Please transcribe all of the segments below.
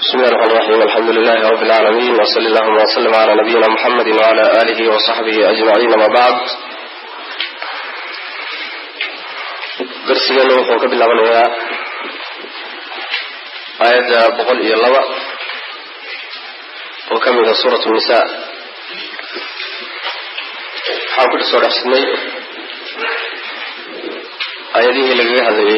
بسم الله الرحمن الرحيم الحمد لله رب العالمين وصلى الله وسلم على نبينا محمد وعلى آله وصحبه أجمعين ما بعد درسنا وحوك بالله آية بقول إيا الله وكمل سورة النساء حاول سورة سنة آية دي لقيها هذه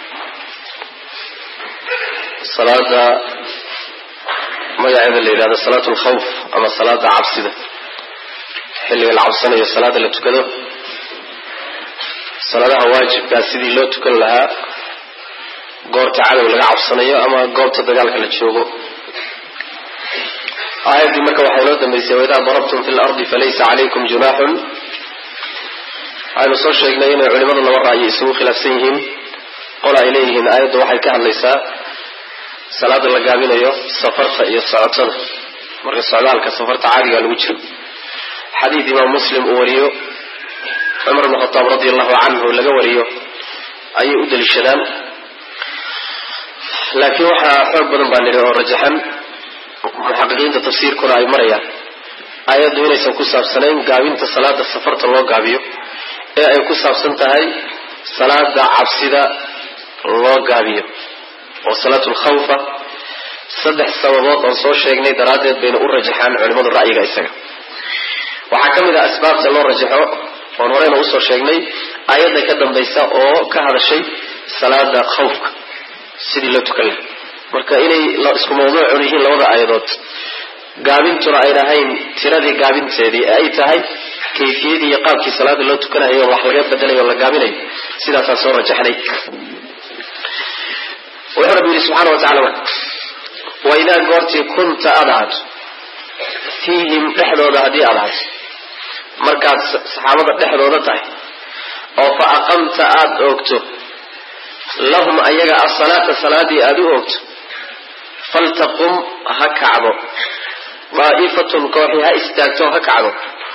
صلاة magaceeda la yiraahdo salaatul khawf ama salaada cabsida xilliga la cabsanayo salaada la tukado salaadaha waajibka sidii loo tukan lahaa goorta cadow laga cabsanayo ama goobta dagaalka la joogo aayadii marka waxay loo dambeysay wada darabtum fil ardi falaysa alaykum junahun aynu soo sheegnay in culimadu laba ra'yi isugu khilaafsan yihiin qol ay leeyihiin aayaddu waxay ka hadlaysaa salaada la gaabinayo safarta iyo socodada marka socdaalka safarta caadiga lagu jiro xadiis Imam Muslim uu wariyo Umar ibn Khattab radiyallahu anhu laga wariyo ayay u dalishadaan laakiin waxa xoog badan baa niri oo rajaxan muhaqiqiinta tafsiirkuna ay marayaan ayadu inaysan ku saabsanayn gaabinta salaada safarta loo gaabiyo ee ay ku saabsan tahay salaada cabsida loo gaabiyo oo salaatul khawfa saddex sababood oo soo sheegnay daraadeed bayna u rajaxaan culimada ra'yiga isaga waxa kamid ah asbaabta loo rajaxo oo horeyna u soo sheegnay ayada ka dambaysa oo ka hadashay salaada khawfka sidii loo tukan marka inay la isku mawduuc u yihiin labada aayadood gaabintuna ay rahayn tiradii gaabinteedii ay tahay kayfiyadii iyo qaabkii salaada loo tukanayo wax laga bedelayo la gaabinayo sidaas soo rajaxnay ورب سبحانه وتعالى وإذا قرت كنت أضعت فيهم تحدود هذه أضعت مركات صحابة تحدود تاي أو فأقمت أدوكت لهم أيها الصلاة صلاة أدوكت فلتقم هكعبو ضائفة كوحها استاكتو هكعبو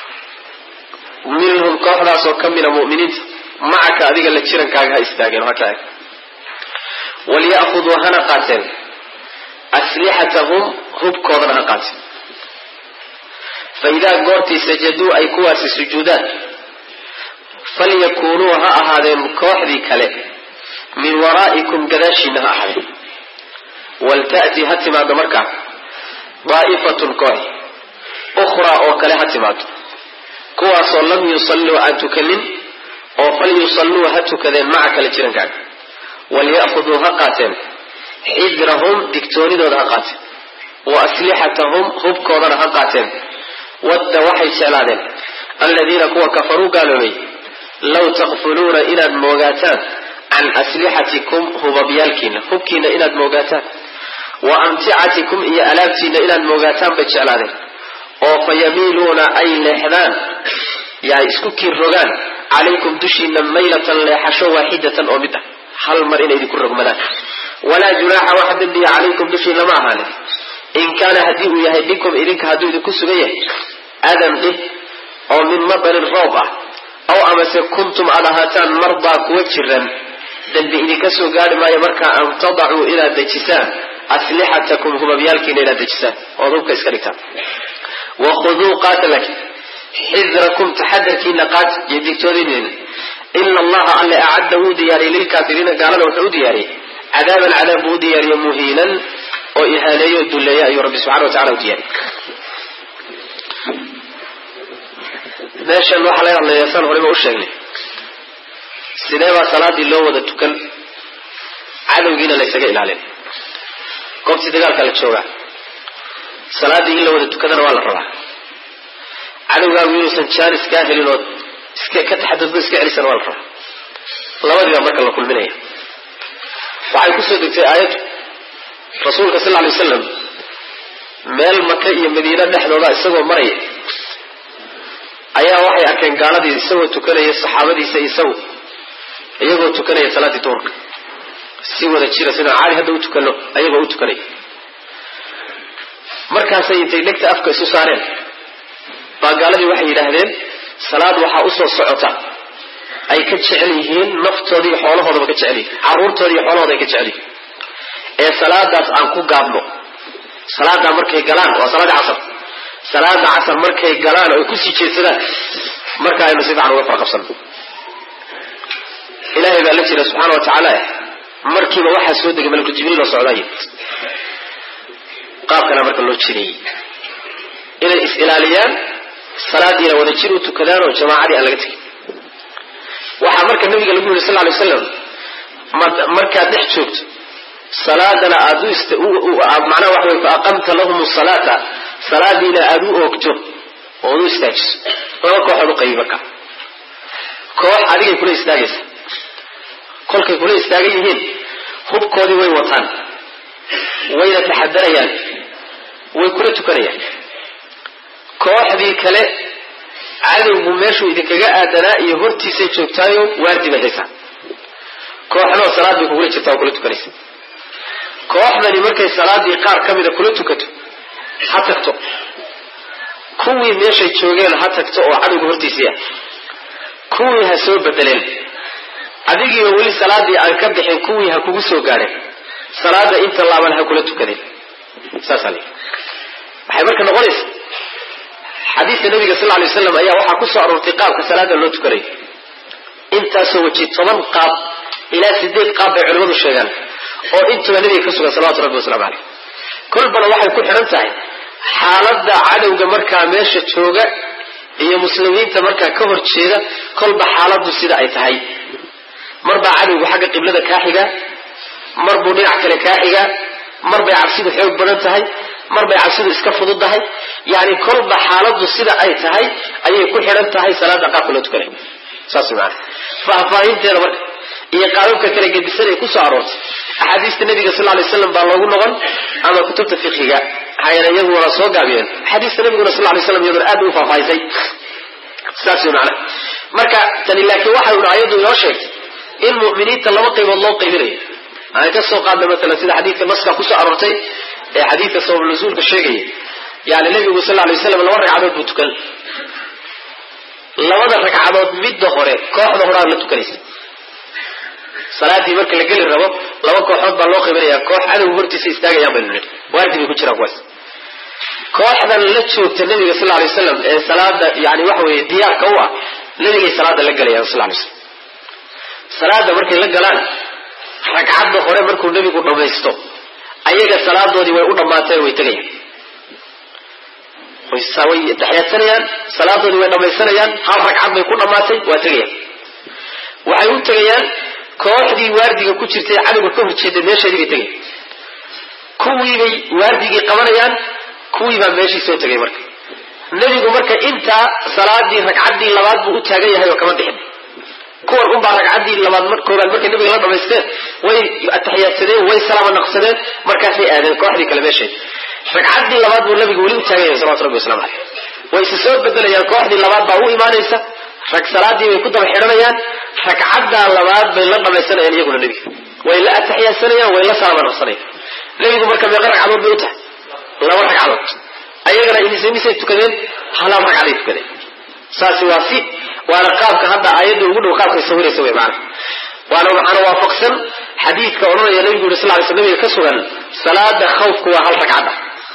منهم كوحنا سوكم من المؤمنين معك أذيك اللي تشيرن كاها استاكين هكعب وليأخذوا هنقاتين أسلحتهم هبكوضا هنقاتين فإذا قرتي سجدوا أي كواس سجودات فليكونوا هذين كوحدي كلي من ورائكم قداشينها أحد ولتأتي هتما دمركا ضائفة كوحي أخرى أو كلي هتما كواس لم يصلوا أن تكلم أو فليصلوا هتكذين معك لترنكاك وليأخذوا هقاتهم حذرهم دكتوريدود هقاتهم وأسلحتهم هبكوضا هقاتهم والدوحي شلادهم الذين كفروا قالوا لي لو تغفلون إلى الموغاتان عن أسلحتكم هببيالكين هبكين إلى الموغاتان وأمتعتكم إيا ألابتين إلى الموغاتان بشلادهم وفيميلون أي لحذان يا إسكوكي الرغان عليكم دشين ميلة لحشو واحدة أمدا hal mar inay idinku rogmadaan walaa junaaha wax dambi calaykum dushi lama ahaan in kana hadii uu yahay bikum idinka haduu idinku sugan yahay adam oo min mabarin roob ah aw amase kuntum alahatan marda kuwa jiran dambi idinka soo gaari maayo marka aan tadau ila dajisaan aslihatakum hubabyalkiina ila dajisaan oo dubka iska dhigtaan wa khuduu qatalak hidrakum tahadarkiina qat yidiktoodin إن الله أن أعده دياري للكافرين قال له دياري عذابا عذابه دياري مهينا وإهاني الدلياء أي رب سبحانه وتعالى دياري ماشي الله عليه الله يسان ولما أشهر سنوى صلاة الله ودتكن عدو جينا ليس جئل عليه قمت تقال كالك شوغا صلاة الله ودتكن روال الرواح عدو قال وينو سنشان اسكاهل الوض كتحدث بس كعلي سنوات الفرح الله ما يرضى الله كل منيه وعلى كسر آيات رسولك صلى الله عليه وسلم مال مكة مدينة نحن الله يسوى مريء أيها وحي أكن قال دي يسوى تكني الصحابة دي سيسوى أيها تكني صلاة تورك سوى ذا سنة عالي هذا تكنه أيها تكني مركز سيدي لك تأفكر سوسارين فقال دي وحي لهذين salaad waxa u soo socota ay ka jecel yihiin naftoodii xoolahooda ka jecel yihiin caruurtoodii xoolahooda ka jecel yihiin ee salaadaas aan ku gaabno salaada markay galaan waa salaada casar markay galaan oo ku sii jeedsadaan marka aynu si fiican uga farqabsan ilaahay baa la jira subxaana wa tacaala markiiba waxaa soo degay malakul jibriil oo socdaayay qaabkana marka loo jireeyey inay is-ilaaliyaan salaadiina wada jir u tukadaan oo jamaacadii aan laga tegin waxaa marka nabiga lagu yiri sallallahu alayhi wasallam markaad dhex joogto salaadana aad macnaha waxa way aqamta lahum as-salata salaadiina aad u oogto oo u istaajiso laba kooxood u qayb marka koox adigay kula istaagaysa kolkay kula istaagan yihiin hubkoodii way wataan wayna taxadarayaan way kula tukanayaan kooxdii kale cadowgu meeshuu idinkaga aadanaa iyo hortiisay joogtaayo waardi bay haysaa kooxdoo salaad bay kugula jirtaa oo kula tukanaysa kooxdani markay salaadii qaar ka mida kula tukato ha tagto kuwii meeshay joogeen ha tagto oo cadowga hortiisii ah kuwii ha soo bedeleen adigiiba weli salaadii aan ka bixin kuwii ha kugu soo gaadheen salaada inta laaban ha kula tukadeen saasaa le waxay marka noqonaysa xadiidka nabiga sal alay wasalam ayaa waxaa ku soo aroortay qaabka salaada loo tukanayo intaasoo waji 10 qaab ilaa 8 qaab bay culimadu sheegaan oo intuba nabiga ka sugan salawatu rabbi wasalaamu caleyh kolbana waxay ku xiran tahay xaaladda cadowga markaa meesha jooga iyo muslimiinta markaa ka hor jeeda kolba xaaladdu sida ay tahay marbaa cadowgu xagga qiblada kaa xiga marbuu dhinac kale kaa xiga marbay cabsidu xoog badan tahay marbay cabsidu iska fudud tahay yani kolba xaaladdu sida ay tahay ayay ku xiran tahay salaada qaabka loo tukanayo saas macna faahfaahinteeda marka iyo qaababka kale gedisan ee ku soo aroortay axaadiista nabiga sallallahu alayhi wasallam baa loogu noqon ama kutubta fiqhiga hayna iyaguna soo gaabiyeen xadiista nabiguna sallallahu alayhi wasallam iyaduna aad u faahfaahisay saas macna marka tan laakiin waxa uu aayadu inoo sheegtay in mu'miniinta laba qaybood loo qaybinayo aan ka soo qaadno mesela sida xadiidka naska ku soo aroortay ee xadiidka sabab nuzuulka sheegay yaani nabigu sallallahu alayhi wasallam laba ragcadood buu tukan labada ragcadood midda hore kooxda hore la tukanaysa salaadii marka la gali rabo laba kooxood baa loo qaybinayaa koox cadow hortiisa istaagayaan bay leeyihiin waardi bay ku jiraan kuwaas kooxdan la joogta nabiga sallallahu alayhi wasallam ee salaada yaani waxa weeye diyaarka u ah nabiga salaada la galayaan sallallahu alayhi wasallam salaada markay la galaan ragcadda hore markuu nabigu dhamaysto ayaga salaadoodii way u dhamaatay way tagayaan way taxiyadsanayaan salaadoodii way dhamaysanayaan hal ragcad bay ku dhamaatay waa tagayaan waxay u tagayaan kooxdii waardiga ku jirtay cadowga ka horjeeday meesheedii bay tagayaan kuwii bay waardigii qabanayaan kuwii baa meeshii soo tagay marka nabigu marka intaa salaadii ragcaddii labaad buu u taagan yahay oo kama bixin kuwan unbaa ragcaddii labaad koobaad markay nabiga la dhamaysteen way ataxiyaadsadeen way salaama naqsadeen markaasay aadeen kooxdii kale meesheed ragcaddii labaad buu nabigu weli u taagan yahay salawatu rabbi wasalaamu caleyh way is soo bedelayaan kooxdii labaad baa u imaanaysa rag salaadii bay ku daba xidhanayaan ragcaddaa labaad bay la dhamaysanayaan iyaguna nebiga way la ataxiyaadsanayaan way la salaama naqsanayaan nebigu marka meeqa ragcadood bay u tahay laba ragcadood ayagana imisay tukadeen halaal ragcaday tukadeen saasi waa si waana qaabka hadda aayadda ugu dhow qaabkay sawiraysa way macna waana waxaana waafaqsan xadiidka odhanaya nabigu yuri sal ly sl nabiga ka sugan salaada khawfku waa hal ragcada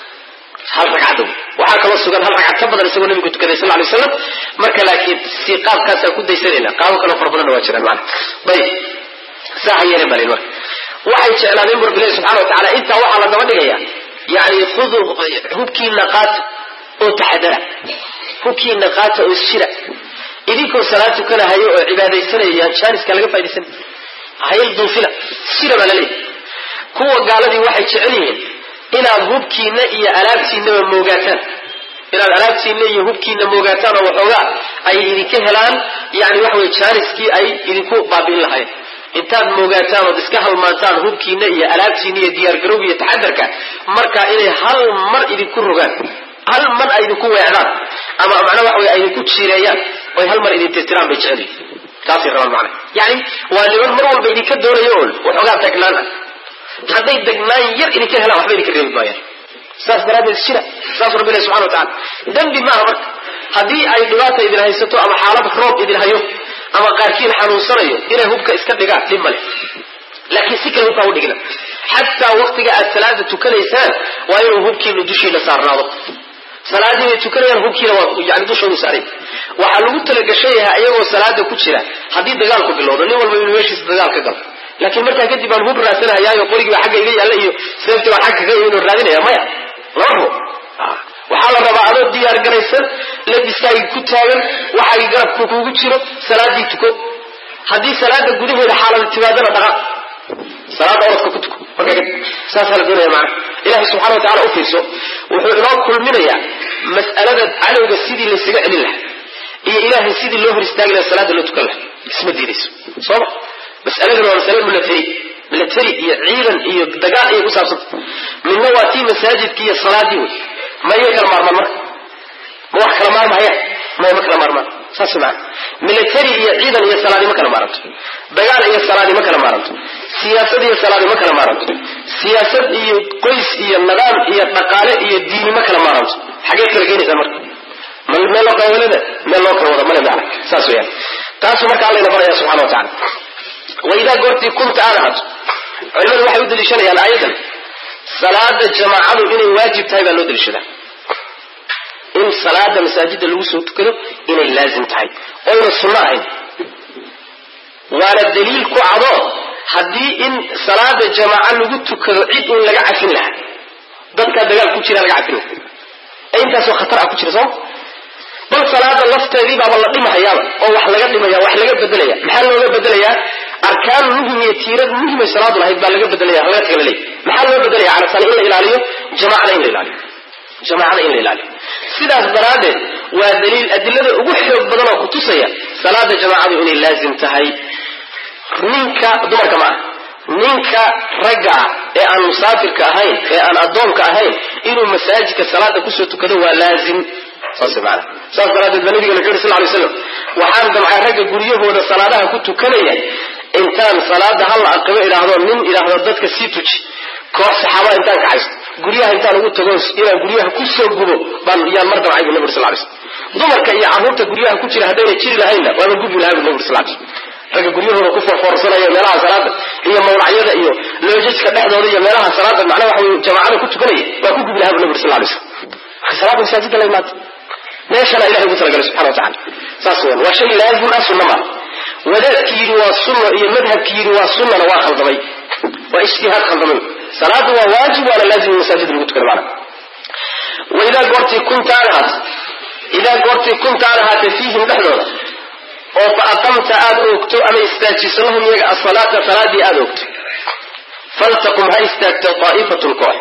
waxaa kaloo sugan hal ragcad ka badan isagoo nabigu tukaday sal lay wasalam marka laakiin si qaabkaasaan ku daysanayna qaabo kaloo fara badanna waa jiraan macna ayib saa ha yeeleen balin marka waxay jeclaadeen bu rabbilahi subxana wa tacala intaa waxaa la daba dhigaya yani khuduu hubkiina qaata oo taxadara hubkiina qaata oo isjira idinkoo salaad tukanahayo oo cibaadaysanaya jaaniska laga faa'idaysan hayl duufina sira baa laleeyahay kuwa gaaladii waxay jecel yihiin inaad hubkiina iyo alaabtiinaba moogaataan inaad alaabtiina iyo hubkiina moogaataan oo waxoogaa ay idinka helaan yani waxa weye jaaniskii ay idinku baabi'in lahayn intaad moogaataan ood iska halmaantaan hubkiina iyo alaabtiina iyo diyaargarowga iyo taxadarka markaa inay hal mar idinku rogaan hal mar ay idinku weecdaan ama macnaa waxa weye ay idinku jiireeyaan oy hal mar idin tirtiraan bay jecel yihiin taasay rabaan macna yani waa niman mar walba idinka doonayo oon waxoogaa tagnaan ah hadday degnaan yar idinka helaan waxba idinka reebi maayaan saas daraaddeed jira saas rabbi ilahi subxana wa tacala dembi maaha marka haddii ay dhibaata idin haysato ama xaalad roob idin hayo ama qaarkiin xanuunsanayo inay hubka iska dhigaan dhib male laakiin si kale hubkaa u dhigna xataa waktiga aad salaada tukanaysaan waa inuu hubkiina dushiina saarnaado salaadii ay tukanayaan hubkiina waa yani dushoodu saaray waxaa lagu talagashay ayagoo salaada ku jira haddii dagaalku bilowdo nin walba inuu meeshiisa dagaal ka galo laakiin markaa kadib aan hub raadsanahayaa qorigii xagga iga yaalla iyo seeftii waa xagga kaga inuu raadinaya maya lama rabo waxaa la rabaa adoo diyaar garaysan labiskaagii ku taagan waxaagii garabku kuugu jiro salaadii tuko haddii salaada gudaheeda xaalada timaadana dhaqaaq salaada orodka ku tuko markaa saasaa la doonaya macna ilaahay subxana wa tacala u fiirso wuxuu inoo kulminayaa mas'alada cadowga sidii laysaga celin lahaa iyo ilaahay sidii loo hor istaagi lahaa salaada loo tukan lahaa isma diidayso sooma mas'aladan waa masale milatari iyo ciidan iyo dagaal ayay ku saabsanta midna waa tii masaajidki iyo salaadii wey ma iya kala maarmaan marka ma wax kala maarmahayaan maya ma kala maarmaan saas maa milatari iyo ciidan iyo salaadi ma kala maaranto dagaal iyo salaadi ma kala maaranto siyaasad iyo salaadi ma kala maaranto siyaasad iyo qoys iyo nidaam iyo dhaqaale iyo diini ma kala maaranto xagee kala geenaysaa marka meel loo kala walada meel loo kala wada male macna saas weyaan taasu marka alla ina baraya subxana wa tacala waidaa goortii kunta aad ahato culimadu waxay u daliishanayaan aayadan salaada jamaacadu inay waajib tahay baa loo daliishadaa in salaada masaajida lagu soo tukado inay laazim tahay oyna sunno ahayn waana daliil ku cado haddii in salaada jamaaca lagu tukado cid un laga cafin lahaa dadkaa dagaal ku jira laga cafin lahaa intaasoo khatar ah ku jira sooma bal salaada lafteedii baaba la dhimahayaaba oo wax laga dhimaya wax laga bedelaya maxaa looga bedelayaa arkaan muhim iyo tiirad muhimay salaadu lahayd baa laga bedelaya laga tagala leey maxaa loo bedelaya cala sala in la ilaaliyo jamaacada in la ilaaliyo sidaas daraaddeed waa daliil adilada ugu xoog badan oo kutusaya salaada jamaacadu inay laazim tahay ninka dumarka ma aha ninka ragga ee aan musaafirka ahayn ee aan addoonka ahayn inuu masaajidka salaada kusoo tukado waa laazim saas daraaddeed baa nabiga wuxuu yidhi sal ly slam waxaan damcay ragga guryahooda salaadaha ku tukanaya intaan salaada hal aqabo idhaahdo nin idhaahdo dadka sii tuji koox saxaabada intaan kacaysto guryaha intaan ugu tago inaan guryaha kusoo gubo yaan mar damcay bu nabi sal lay slam dumarka iyo carruurta guryaha ku jira haddayna jiri lahaynna waaba gubi lahaa bu nabi sal lay slam ragga guryahooda ku foorfoorsanaya meelaha salaada iyo mawlacyada iyo loojajka dhexdooda iyo meelaha salaada macnaha waxa wey jamaacada ku tukanaya waa ku gubi lahaa bu nabi sal lay slam marka salaada masaajidda la imaata meeshana ilahay ugu talagalay subxana wa tacala saas weyan waa shay laazim ah sunna maa wadaadki yidhi waa sunna iyo madhabki yidhi waa sunnana waa khaldamay waa ijtihaad khaldamay salaadu waa waajib waana laazim in masaajida lagu tukado macna waidaa goortii kunta aad ahaatay fiihim dhexdooda oo fa aqamta aad oogto ama istaajiso lahum iyaga asalaata salaadii aad oogto faltaqum ha istaagto daa'ifatun koox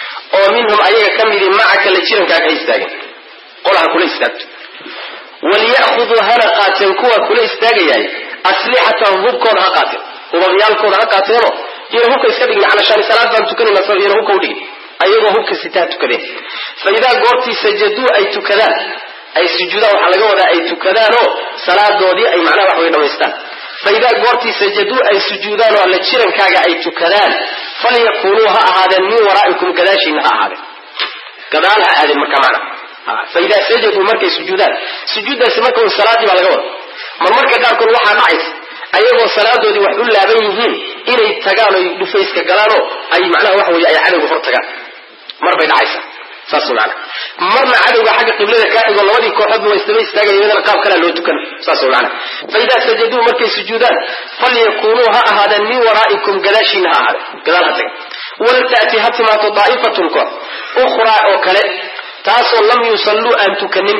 oo minhum ayaga ka midi macaka la jirankaaga ha istaagin qolaha kula istaagto waliya'khuduu hana qaateen kuwa kula istaagayaay aslixatahum hubkooda ha qaateen hubabyaalkooda ha qaateenoo iyana hubka iska dhigin calashaani salaad baan tukanayna iyana hubka u dhigin ayagoo hubka sitaa tukadeen fa idaa goortii sajaduu ay tukadaan ay sujuudaan waxaa laga wadaa ay tukadaanoo salaadoodii ay macnaha wax way dhamaystaan fa idaa goortii sajaduu ay sujuudaan oo alla jirankaaga ay tukadaan falyakuunuu ha ahaadeen min waraa'ikum gadaashiina ha ahaadeen gadaal ha aadeen marka macna faidaa sajaduu markay sujuudaan sujuuddaasi marka un salaadii baa laga wada marmarka qaarkood waxaa dhacaysa ayagoo salaadoodii wax u laaban yihiin inay tagaan oy dhufayska galaanoo ay macnaha waxa weye ay cadowga hor tagaan mar bay dhacaysa saas macna marna cadowga xagga qiblada kaa xigo labadii kooxoodba waa isdaba istaagaya iyadana qaab kalea loo tukan saas macna faidaa sajaduu markay sujuudaan falyakuunuu ha ahaadeen min waraa'ikum gadaashiina ha ahaadeen gadaal ha tagan walta'ti ha timaato daa'ifatun koox ukhraa oo kale taasoo lam yusalluu aan tukanin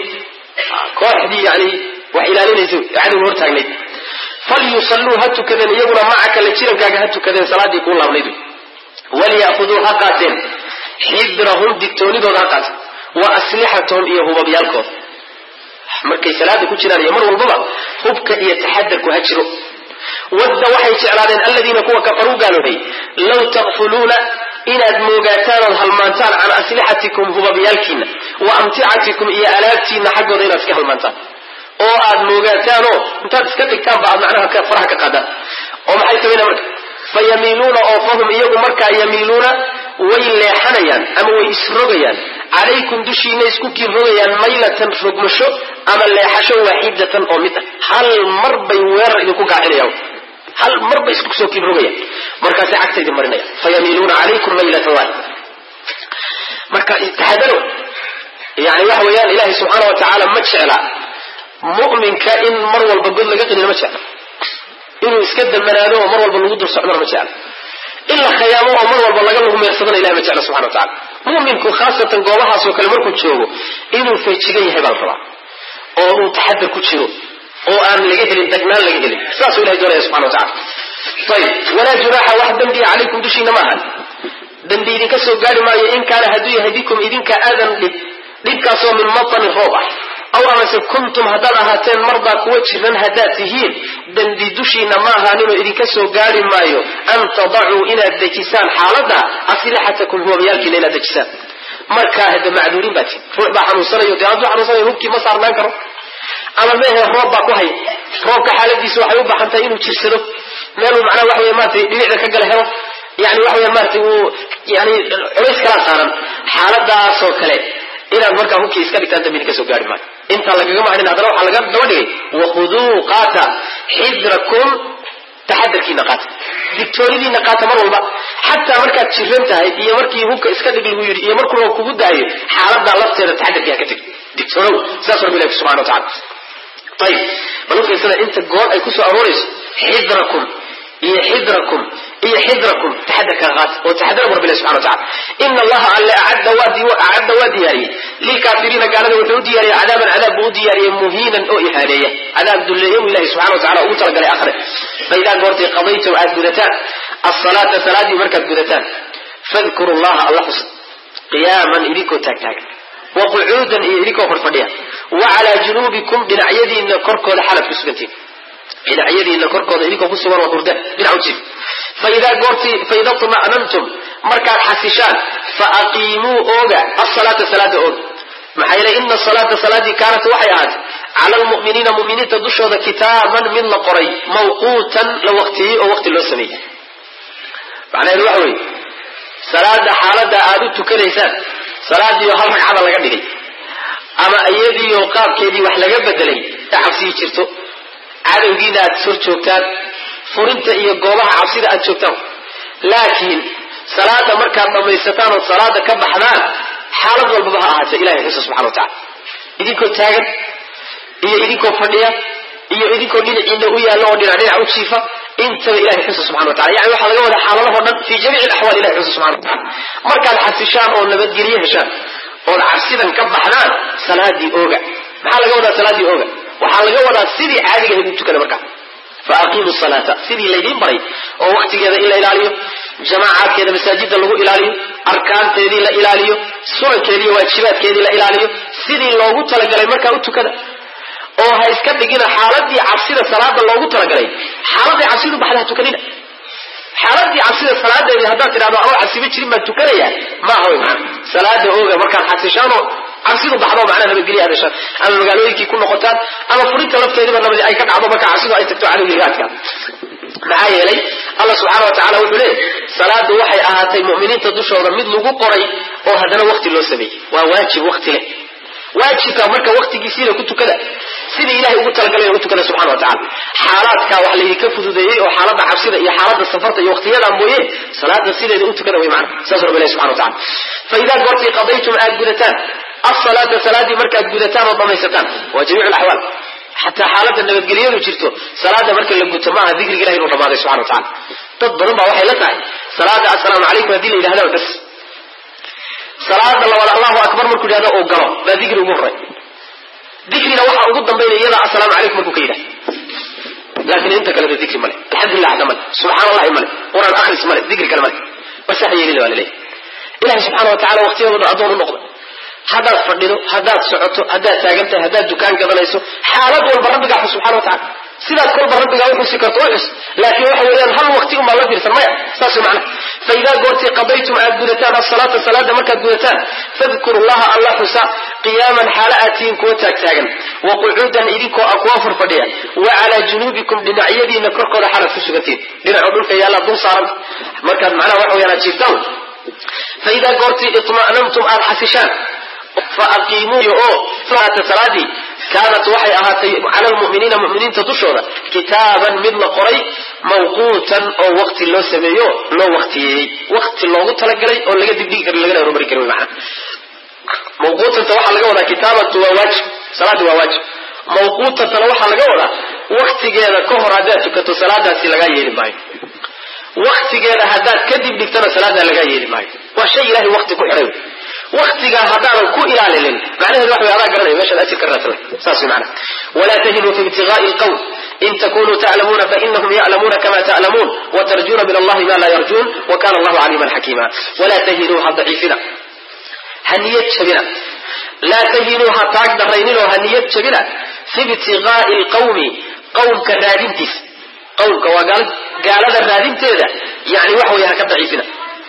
kooxdii yani wax ilaalinaysa cadowga hortaagnayd falyusalluu ha tukadeen iyaguna macaka la jirankaaga ha tukadeen salaadii kuu laabnayd waliya'khuduu ha qaateen xidrahum digtoonidooda ha qaateen wa aslixatahum iyo hubabyaalkooda markay salaada ku jiraan iyo mar walbaba hubka iyo taxadarku ha jiro wadda waxay jeclaadeen aladiina kuwa kafaruu gaaloobay law taqfuluuna inaad moogaataan ood halmaantaan can aslixatikum hubabyaalkiina wa amticatikum iyo alaabtiina xaggooda inaad iska halmaantaan oo aad moogaataanoo intaad iska dhigtaan ba aad macnaha faraha ka qaadaan oo maxay samayna marka fayamiiluuna oo fahum iyagu markaa yamiiluuna way leexanayaan ama way isrogayaan calaykum dushiina isku kiin rogayaan maylatan rogmasho ama leexasho waaxidatan oo mid ah hal mar bay weerar idinku gaacinayaan hal mar bay isku soo kiin rogayaan markaasay cagta idin marinayaan fayamiiluuna calaykum maylatan waaxid marka taxadaro yani waxa weeyaan ilaahay subxaana watacaala ma jecla mu'minka in mar walba god laga qinina ma jecla inuu iska damanaado oo mar walba lagu dul socdona ma jecla in la khayaamo oo mar walba laga lugumeersadana ilahay ma jecla subxana watacaala mu'minku khaasatan goobahaasoo kale markuu joogo inuu feejigan yahay baa la rabaa oo uu taxadar ku jiro oo aan laga helin dagnaan laga helin saasuu ilahay doonaya subxana watacaala ayib walaa junaaxa wax dembiya calaykum dushiina ma ahan dembi idinka soo gaari maayo in kaana hadduu yahay bikum idinka aadan dhibkaasoo min matanin roob ah aw amase kuntum haddaad ahaateen mardaa kuwa jiran haddaad tihiin dembi dushiina ma ahaaninoo idinka soo gaari maayo an tadacuu inaad dejisaan xaaladda aslixatakum huwamayaalkiina inaad dejisaan markaa hada macduuriin baa tii ruux baa xanuunsanayo dee hadduu xanuunsanayo hubkii ma saarnaan karo ama mehe roob baa ku hay roobka xaaladiisa waxay u baahan tahay inuu jirsado meeluu macnaha waxa wey maratay dhibicda ka gala helo yani waxa wey maratay uu yani culays kala saaran xaaladaasoo kale inaad markaa hubkii iska dhigtaan dambi idinka soo gaari maayo intaa lagaga mahadin haddana waxaa laga daba dhigay wakhuduu qaata xidrakum taxadarkiina qaata digtoonidiina qaata mar walba xataa markaad jiran tahay iyo markii hubka iska dhig lagu yidhi iyo markuu roob kugu daayo xaaladaa lafteeda taxadarkii ha ka teg digtoonow saas rabbi ilahi subxana watacala ayib bal ufiirsada inta goor ay kusoo aroorayso xidrakum iyo xidrakum iyo xidrakum taxadarka qaata oo taxadara rabbi ilahi subxana watacala ina allaha alle acadda waa diyaariyey lilkaafiriina gaalada wuxuu u diyaariyey cadaaban cadaab buu u diyaariyey muhiinan oo ihaaneeya cadaab dulleeya buu ilahi subxana watacala ugu talagalay akhre faidaa goortay qadaytum aad gudataan asalaata salaadii markaad gudataan fadkuru llaha alla xus qiyaaman idinkoo taagtaagan waqucuudan iyo idinkoo horfadhiya wacalaa junuubikum dhinacyadiina korkooda xalad ku sugantiin dhinacyadiina korkooda idinkoo ku sugan waa hurda dhinac u jir faida tuma'nantum markaad xasishaan faaqiimuu ooga asalaata salaada ooga maxaa yeelay ina salaata salaadii kaanat waxay ahaatay cala almu'miniina mu'miniinta dushooda kitaaban mid la qoray mawquutan la waqtiyey oo waqti loo sameeyey macnaheedu waxa weeye salaada xaalada aada u tukanaysaan salaadiioo hal ragcada laga dhigay ama iyadiioo qaabkeedii wax laga bedelay ee cabsii jirto cadowgiina aad hor joogtaan furinta iyo goobaha cabsida aad joogtaan laakiin salaada markaad dhamaysataan ood salaada ka baxdaan xaalad walbaba ha ahaatee ilahay xusa subxana watacala idinkoo taagan iyo idinkoo fadhiya iyo idinkoo dhinaciina u yaallo oo dhinac u jiifa intaba ilahay xusa subxana watacala yani waxaa laga wadaa xaaladahoo dhan fii jamiici alaxwaal ilahay xusa subxana watacala markaad xasishaan oo nabadgelyo heshaan ood cabsidan ka baxdaan salaadii ooga maxaa laga wadaa salaadii ooga waxaa laga wadaa sidii caadiga ahayd u tukada markaa faaqiimu salaata sidii laydiin baray oo waktigeeda in la ilaaliyo jamaacaadkeeda masaajida lagu ilaaliyo arkaanteedii la ilaaliyo sunankeediiyo waajibaadkeedii la ilaaliyo sidii loogu talagalay markaa u tukada oo ha iska dhigina xaaladii cabsida salaada loogu talagalay xaaladii cabsidu baxda ha tukanina xaaladii cabsida salaadeedii haddaad tidhahdo anoo cabsiba jirin baan tukanaya maaha way macana salaada ooga markaad xasishaanoo cabsidu baxdo macnaha nabadgelya aad heshaan ama magaalooyinkii ku noqotaan ama furinta lafteediba nabadi ay ka dhacdo marka cabsidu ay tagto cadowgigaadka maxaa yeelay allah subxaana watacala wuxuu leeyay salaadu waxay ahaatay mu'miniinta dushooda mid lagu qoray oo haddana waqti loo sameeyey waa waajib waqti leh waajibka marka waqtigiisiina ku tukada sidii ilahay ugu talagalay ugu tukada subxana watacala xaalaadka wax laydinka fududeeyey oo xaalada cabsida iyo xaalada safarta iyo waqtiyadaa mooye salaada sideeda u tukada way macana saas rabbi ilahi subxana watacala faidaa goortii qadaytum aad gudataan asalaata salaadii markaad gudataan oo dhamaysataan waa jamiicu alaxwaal xataa xaalada nabadgelyadu jirto salaada marka la guto maaha dikriga ilahi inuu dhamaaday subxana watacala dad badan baa waxay la tahay salaada assalaamu calaykum haddii la yidhahdaa bas salaada labaad allahu akbar markuu yidhahdo oo galo baa dikri ugu horey dikrina waxaa ugu dambaynaya iyadaa assalaamu calaykum markuu ka yidhahdo laakiin inta kaleda dikri male alxamdulilah hadda male subxaan allahi male quraan akhris male dikri kale male wasax yeelina waa laleeyahy ilahi subxaana watacala waqtiyadooda addoon u noqda haddaad fadhido haddaad socoto haddaad taagan tahay haddaad dukaan gadanayso xaalad walba rabbigaa xus subxana watacala sidaas kolba rabbigaa uxusi karto u xus laakiin waxa weeyaan hal waqti unbaa la fiirsan maya saas way macnaha faidaa goortii qadaytum aad gudataan asalaata salaada markaad gudataan fadkuru llaha alla xusa qiyaaman xaala aad tihiin kuwa taagtaagan waqucuudan idinkoo ah kuwa farfadhiya wa calaa junuubikum dhinacyadiina korkooda xalad ku sugantiin dhinacoo dhulka yaalla dul saaran markaad macnaha waxa weyaan aad jiiftaan faidaa goortii itma'nantum aad xasishaan faaqiimuu oo salaata salaadii kaanat waxay ahaatay cala almu'miniina mu'miniinta dushooda kitaaban mid la qoray mawquutan oo waqti loo sameeyo loo waqtiyeeyey waqti loogu talagalay oo laga dibdhigi kari lagana horumari kari wy macana mawquutanta waxaa laga wadaa kitaabatu waa waajib, salaadu waa waajib. mawquutantana waxaa laga wadaa waktigeeda ka hor haddaad tukato salaadaasi lagaa yeeli maayo, waktigeeda haddaad kadib dhigtana salaadaa lagaa yeeli maayo. waa shay ilahay wakti ku xidhay. waktigaa haddaanan ku ilaalinin macnaheedu wax way adaa garanaya meeshaad ajir ka raadsanay. saas way macnaha. walaa tahinuu fi ibtighaa'i alqawm in takunuu ta'lamuuna fainahum ya'lamuuna kama ta'lamuun watarjuuna min allahi ma laa yarjuun wakana allahu caliiman xakiima. walaa tahinuu ha daciifina, ha niyad jabina. laa tahinuu ha taag darayninoo ha niyad jabina fi ibtighaa'i alqawmi qawmka raadintiisa. qawmka waa gaalada raadinteeda, yani waxa way ha ka daciifina.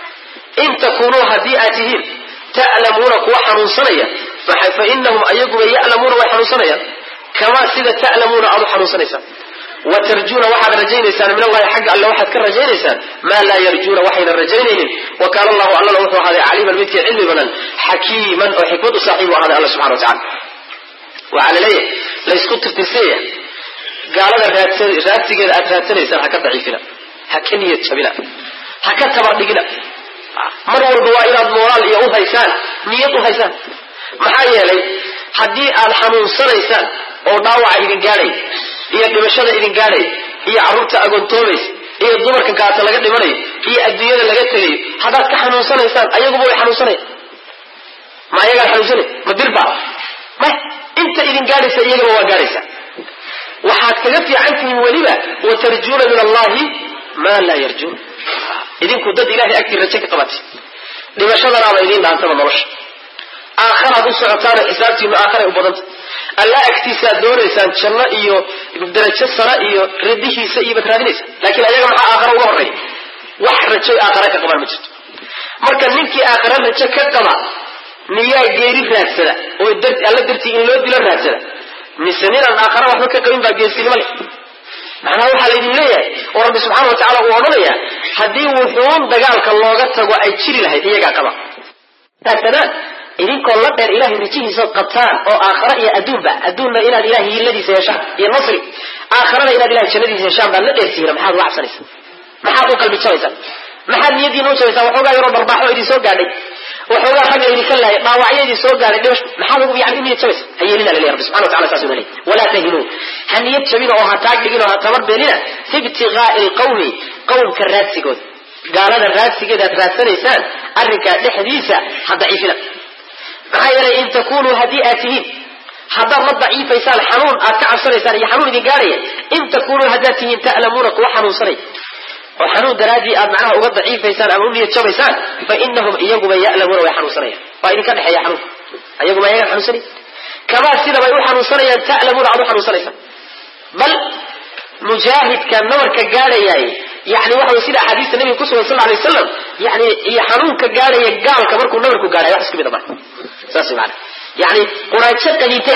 in takunuu haddii aad tihiin ta'lamuuna kuwa xanuunsanaya fainahum ayaguba ya'lamuuna way xanuunsanayaan kamaa sida ta'lamuuna aad u xanuunsanaysaan. watarjuuna waxaad rajaynaysaan min allahi xagga alle waxaad ka rajaynaysaan maa laa yarjuuna waxayna rajaynaynin. wakaana allahu allana wuxuu ahaaday caliiman midkii cilmi badan xakiiman oo xikmad u saaxiib u ahaaday alla subxana wa tacala. waxaa la leeyahay laysku tirtirsanya gaalada raadsigeeda aad raadsanaysaan ha ka daciifina, ha ka niyad jabina, ha ka tabardhigina. mar walba waa inaad moraal iyo u haysaan, niyad u haysaan. maxaa yeelay haddii aad xanuunsanaysaan oo dhaawaca idin gaadhay iyo dhimashada idin gaadhay iyo carruurta agoontoomaysa iyo dumarka gaata laga dhimanayo iyo adduunyada laga tegayo haddaad ka xanuunsanaysaan ayaguba way xanuunsanaya. ma ayagaan xanuunsanay ma dirba ma inta idin gaadhaysa iyagaba waa gaadhaysa. waxaad kaga fiican tihiin weliba watarjuuna min allahi maa laa yarjuun. idinku dad ilahay agtii raje ka qabatay, dhimashadanaaba idiin dhaantaba nolosha. aakharaad u socotaano xisaabtiinu aakharay u badanta. alla agtiisaad doonaysaan janno iyo darajo sara iyo ridihiisa iyo baad raadinaysa. laakiin ayaga maxaa aakhara uga horreeya? wax rajoy aakhara ka qabaan ma jirto. marka ninkii aakhara rajo ka qaba miyaa geeri raadsada oo alla dartii in loo dilo raadsada, mise ninaan aakhara waxba ka qabin baa geesinimo leh? macnaha waxaa laydin leeyahay oo rabbi subxaana wa tacala uu odhanaya haddii wuxuun dagaalka looga tago ay jiri lahayd iyagaa qaba. taagtanaan idinkoo la dheer ilahay rajihiisood qabtaan oo aakhara iyo adduunna inaad ilahay hilladiisa yeeshaan iyo nasri, aakharana inaad ilahay jannadiisa yeeshaan baad la dheertihiina maxaad uga cabsanaysaa? maxaad u qalbi jabaysaan? maxaad niyadiina u jabaysaan? waxoogaa yaroo dharbaaxo idin soo gaadhay, waxoogaa ragga idinka laayay, dhaawacyo idin soo gaadhay, dhimasho maxaad ugu yani u niyad jabaysa? ha yeelina la leeyahay rabbi subxana wa tacala saasuu leeyahay. walaa tahinuu ha niyad jabina oo ha taag dhigin oo ha tabar beenina fi ibtighaa'i alqawmi qawmka raadsigood, gaalada raadsigeeda aad raadsanaysaan arrinkaa dhexdiisa ha daciifina. maxaa yeelay in takunuu haddii aad tihiin haddaad la daciifaysaan xanuun aad ka cabsanaysaan iyo xanuun idin gaadhaya, in takunuu haddaad tihiin ta'lamuuna kuwa xanuunsanay oo xanuun daraaddii aad macnaha uga daciifaysaan ama u niyad jabaysaan fainahum iyaguba ya'lamuuna way xanuunsanayaan. waa idinka dhexeeya xanuunka, ayaguba ayagaan xanuunsanay kamaa sida bay u xanuunsanayaan ta'lamuuna aad u xanuunsanaysaan. bal mujaahidka nabarka gaadhayaay yani waxa way sida axaadiista nabiga kusugan sal alay wasalam yani iyo xanuunka gaadhaya gaalka markuu nabarku gaadhay wax isku mid ma saas macna yani quraanjo qaniintay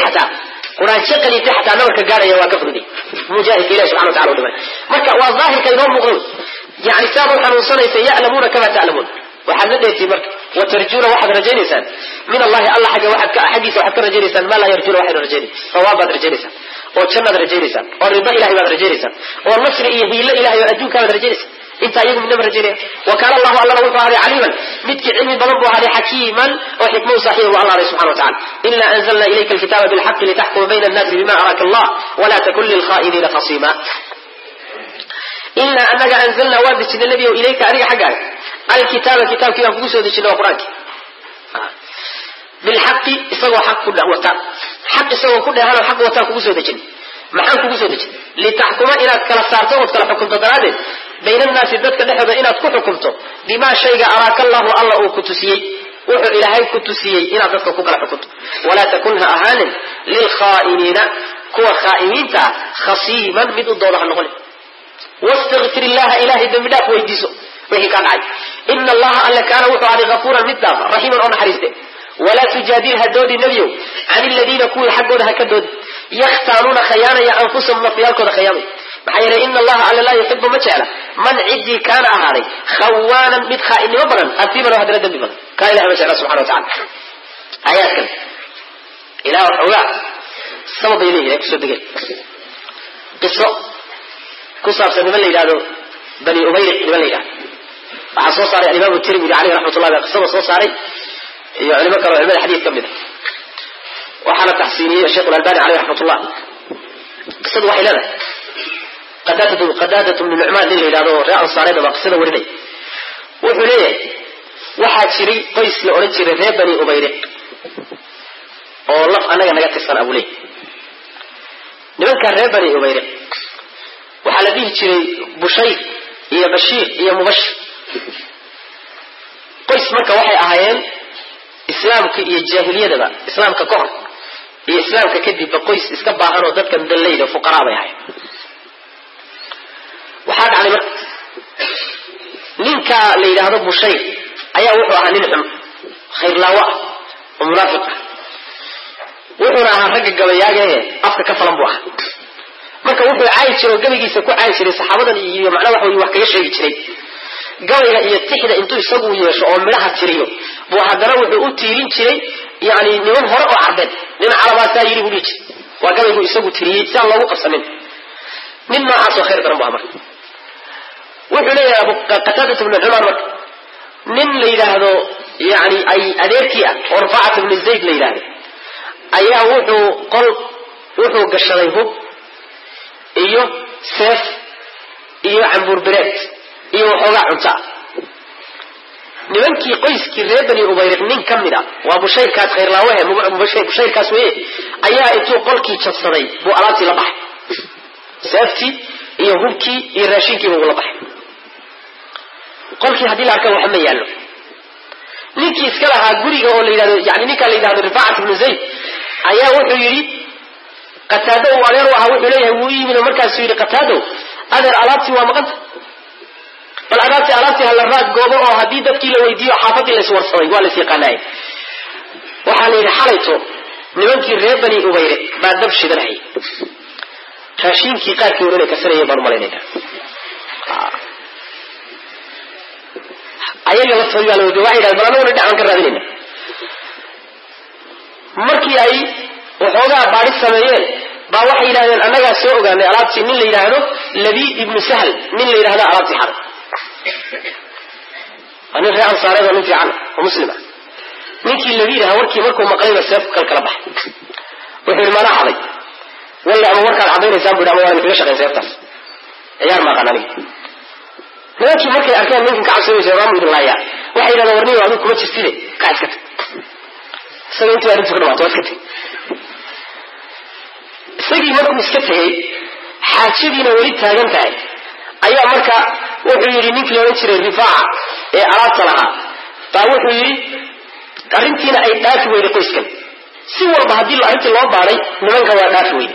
xataa nabarka gaadhaya waa ka fududey mujaahidka ilahi subxana wa tacala u dhimay. marka waa daahirka inoo muuqdo yani saad u xanuunsanaysa ya'lamuuna kama ta'lamuun. waxaad la dheertiin marka watarjuuna waxaad rajaynaysaan min allahi alla xaggiisa waxaad ka rajaynaysaan maa laa yarjuuna waxayna rajaynayn. sawaab baad rajaynaysaan oo jannaad rajaynaysaan oo rido ilahay baad rajaynaysaan oo nasri iyo hiilo ilahay oo adduunkaabaad rajaynaysaa. intaa iyagu midnaba rajaynaya. wa kaana allahu allana wuxuu ahaaday caliiman midkii cilmi badan buu ahaaday xakiiman oo xikma u saaxiiba buu alla aday subxana wa tacala. ina anzalna ilayka alkitaaba bilxaqi litaxkuma bayna annaasi bima araaka allah walaa takun lilkhaa'iniina khasiima. inaa anaga anzalnaa waan dejinay nebiyow ilayka adiga xaggaaga alkitaaba kitaabkii baan kugu soo dejinay waa qur-aanki bilxaqi isagoo xaq ku wata, xaq isagoo ku dheehanoo xaq wataan kugu soo dejin. maxaan kugu soo dejin? litaxkuma inaad kala saarto ood kala xukumto daraaddeed bayna annaasi dadka dhexooda inaad ku xukumto bimaa shayga araaka allahu alla uu ku tusiyey, wuxuu ilaahay ku tusiyey inaad dadka ku kala xukunto. walaa takun ha ahaanin lilkhaa'iniina kuwa khaa'iniinta ah khasiiman mid u dooda ha noqonin. wastakfir illaha ilahay dambi dhaaf weydiiso wixii kaa dhacay. ina allaha alle kaana wuxuu ahday hafuuran mid dhaafa raxiiman oo naxariiste. walaa tujaadil ha doodi nebiyow can iladiina kuwii xaggooda ha ka doodi yakhtaanuuna khayaanaya anfusahum nafyaalkooda khayaamay. maxaa yeelay ina allaha alle laa yuxibu ma jecla man ciddii kaana ahaaday khawaanan mid khaa'inimo badan asiiban oo haddana dembi badan. kaa ilahay ma jecla subxana wa tacala. aayaadkan ilaah waxoogaa sabab bay leeyihin ay kusoo degeen. qiso ku saabsan niman la yidhahdo bani umayriq niman la yidhahdo waxaa soo saaray alimaamu tirmidi caleyh raxmat ullahi baa qisada soo saaray iyo culimo kale oo culimada xadiid ka mid a. waxaana taxsiiniyay Sheikh Al-Albani alayhi rahmatullah qisadu waxay leedahay qadaadatu min Nu'man nin leeyahay raacan saarada qisada warinay wuxuu leeyahay waxaa jiray qoys la oran jiray reer Bani Ubayriq oo laf anaga naga tirsan abulay nimanka reer Bani Ubayriq waxa la dhihi jiray Bushayr iyo Bashiir iyo Mubashir qoys marka waxay ahaayeen islaamka iyo jaahiliyadaba islaamka ka hor iyo islaamka kadib qoys iska baahan oo dadka dallayda fuqaraa bay ahaayeen waxa dhacay marka ninka la yiraahdo Bushayr ayaa wuxuu ahaa nin xun khayr laawa oo munaafiq wuxuu ahaa rag gabayaaga afka ka falan buu ahaa marka wuxuu caay jiray gabigiisa ku caay jiray saxaabadan iyo macnaha wax kaga sheegi jiray gabayga iyo tixda intuu isagu yeesho oo midhaha tiriyo buu hadana wuxuu u tiirin jiray yaani niman hore oo cadan nin calabaasa yiri buu dhigi waa gabaygu isagu tiriyay si aan loogu qabsanin nin noocaas oo khayr daran buu ahaa wuxuu leeyahay Qataada ibn Umar nin la yiraahdo yaani ay adeerkii oo Rafaa'a ibn Zayd la yiraahdo ayaa wuxuu gashaday hub iyo seef iyo cambuur bireed iyo xogaa cunta nimankii qoyskii reer Bani Ubayriq nin kamid ah waa Bushayrkaas khayr laawahe Bushayrkaas weeye ayaa intuu qolkii jabsaday buu alaabtii la baxay seeftii iyo hubkii iyo raashinkii buu la baxay qolkii hadii la arkaa waxa ma yaalo ninkii iska lahaa guriga oo la yiraahdo yaani ninka la yiraahdo Rifaa'a ibn Zayd ayaa wuxuu yiri Qataada oo adeer waxa wuxuu leeyahay wuu yimid markaas yiri Qataado adeer alaabtii waa maqan bal alaabtii hal raad goobo oo hadii dadkii la weydiiyo xaafadii la iswarsaday waa la siiqanay waxa la yiri xalayto nimankii reer Bani Ubayriq baa dab shidanay raashinkii qaarkii wareey ka sareeyay baan maleynaa ayaga la soo yaalo waxay yiraahdeen bal anagu dhacan ka raadinayna markii ay waxoogaa baadhi sameeyeen baa waxay yiraahdeen anaga soo ogaanay alaabtii nin la yiraahdo Labiid ibn Sahl nin la yiraahdo alaabtii xaray ana raacan saarada nin fiican oo muslima ninkii Labiid ah warkii markuu maqlay seef kala baxay wuxuu mana xalay walla ama warkaan cadeynaysan buu dhamaa waa shaqeyn seeftaas ciyaar ma qanani laakiin markay arkeen ninkan ka cabsanaysa raamudullah waxay yiraahdeen warniyo adigu kuma jirtide ka iska sababtu waa intuu dhawaato iska tag isagii markuu iska tagay xaajadiina wali taagan tahay ayaa marka wuxuu yiri ninkii loo jiray Rifaa'a ee alaabta lahaa baa wuxuu yiri arrintiina ay dhaafi weyday qoyskan si walba hadii arrintii loo baaray nimanka waa dhaafi weyday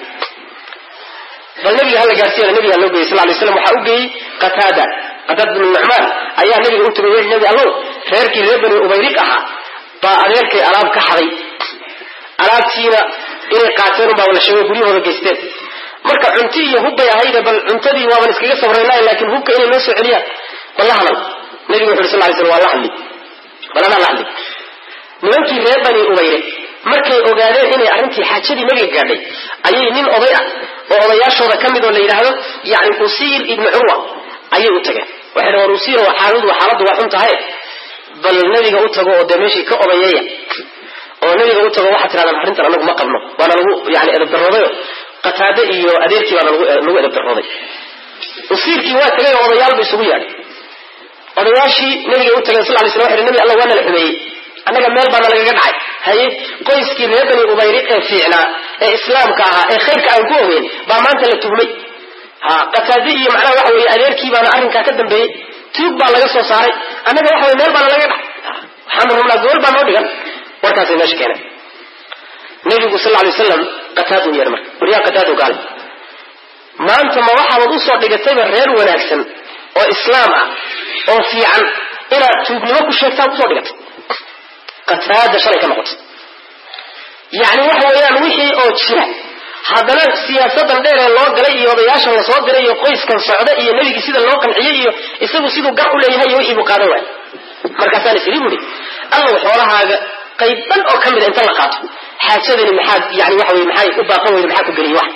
bal nabiga hal gaarsiiyay nabiga loo geeyay sallallahu alayhi wasallam waxa uu geeyay Qataada ibn Nu'man ayaa nabiga u tagay nabi Allah reerkii reer Bani Ubayriq ahaa baa adeerkay alaab ka xaday alaabtiina inay qaateen baa wala sheegay guriyahooda geysteen marka cunti iyo hubbay ahayd bal cuntadii waa iskaga sabraynaa laakiin hubka inay noo soo celiyaan wallahi nabiga sallallahu alayhi wasallam waa la hadlay balana la hadlay nimankii reer Bani Ubayriq markay ogaadeen inay arrintii xaajadii nabiga gaadhay ayay nin oday ah oo odayaashooda kamid oo la yiraahdo yaani Usiir ibn Urwa ayay u tageen waxay dhaw Usiir oo xaaladu waa xun tahay bal nabiga u tago oo dameeshi ka odayeeya oo nabiga u tago waxa tiraahdaa arrintan anagu ma qabno waana lagu yaani edeb darooday Qataada iyo adeerkii waana lagu edeb darooday Usiirkii waa tagay odayaal bay isugu yaadhay odayaashii nabiga u tagay sallallahu alayhi wasallam nabi Allah waana la xumeeyay anaga meel baan laga dhacay haye qoyskii reer Bani Ubayriq ee fiicnaa ee islaamka ahaa ee khayrka aan ku ogeyn baa maanta la tuhmay Qataada iyo macnaha waxa weeye adeerkii baana arrinka ka dambeeyay tuug baa laga soo saaray anaga waxa weeye meel baan laga dhacay waxaan rabnaa goor baan oo dhigan warkaas ay meesha keenay nabigu sallallahu alayhi wasallam Qataada yar marka wariya Qataada gaal maanta ma waxa uu soo dhigatay reer wanaagsan oo islaam ah oo fiican ila tuugnimo ku sheegtaa ku soo dhigatay Qataada shalay ka noqotay yaani waxa weeyaan wixii oo jira hadana siyaasadan dheer ee loo galay iyo odayaasha la soo diray iyo qoyskan socda iyo nabiga sida loo qanciyay iyo isagu sidoo gaar u leeyahay iyo wixii buqaado way markaas aan isiri muri Allah xoolahaaga qayban oo kamid inta la qaato xaajadani maxaa yaani waxa weey maxay u baaqan weeyay maxaa ku galiyay wax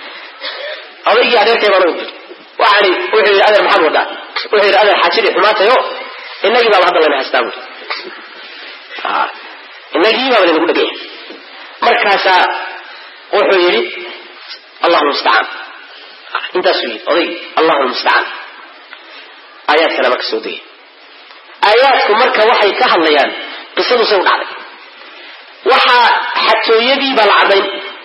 awayga adeerkay baa waxani wixii adeer maxaa wada wixii adeer xaajadii xumaatayo inagii baa hadda la haystaa inagii baa lagu dhagay markaasa wuxuu yidhi allahu mustacaan intaasuu yidhi oday allahu mustacaan aayaadkana marka soo degay aayaadku marka waxay ka hadlayaan qisadu say u dhacday waxaa xatooyadii baa la caddayn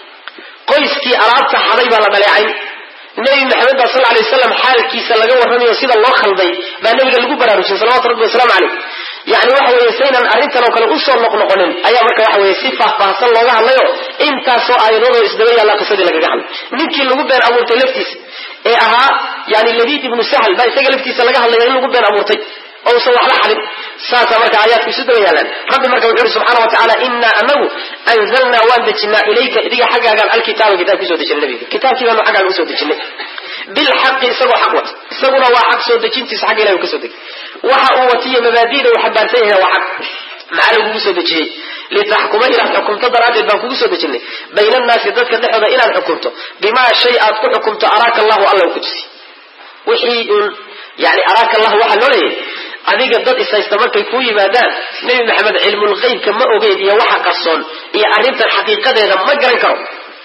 qoyskii alaabta xaday baa la dhaleecayn nebi maxamed baa sal alay wasalam xaalkiisa laga warramayo sida loo khalday baa nebiga lagu baraarujiyey salawatu rabbi wasalaamu caleyh yani waxa weeye saynan arrintan oo kale usoo noqnoqonin ayaa marka waxa weeye si faahfaahsan looga hadlayo intaasoo aayadoodoo isdaba yaallaa qisadii lagaga hadlay ninkii lagu been abuurtay laftiisa ee ahaa yani labiid ibnu sahl baa isaga laftiisa laga hadlaya in lagu been abuurtay ousan waxla xadin saasaa marka aayaadku isu daba yaalaan rabbi marka wuxuu yihi subxaana watacaala inaa anagu anzalnaa waan dejinaa ilayka idiga xaggaagaan alkitaaba kitaab kusoo dejinay nabiga kitaabkii baanu xaggaaga usoo dejinay bilxaqi isagoo xaq wata isaguna waa xaq soo dejintiisa xagga ilahi u kasoo degay waxa uu watiyo mabaadiida uu xambaarsan yahay waa xaq maxaa lagugu soo dejiyey litaxkuma inaad xukumto daraaddeed baan kugu soo dejinay bayna annaasi dadka dhexooda inaad xukumto bimaa shay aad ku xukumto araaka allahu alla u ku tusi wixii uun yani araaka allahu waxaa loo leeyahay adiga dad ishaysta markay kuu yimaadaan nebi maxamed cilmulqeybka ma ogeyn iyo waxa qarsoon iyo arrintan xaqiiqadeeda ma garan karo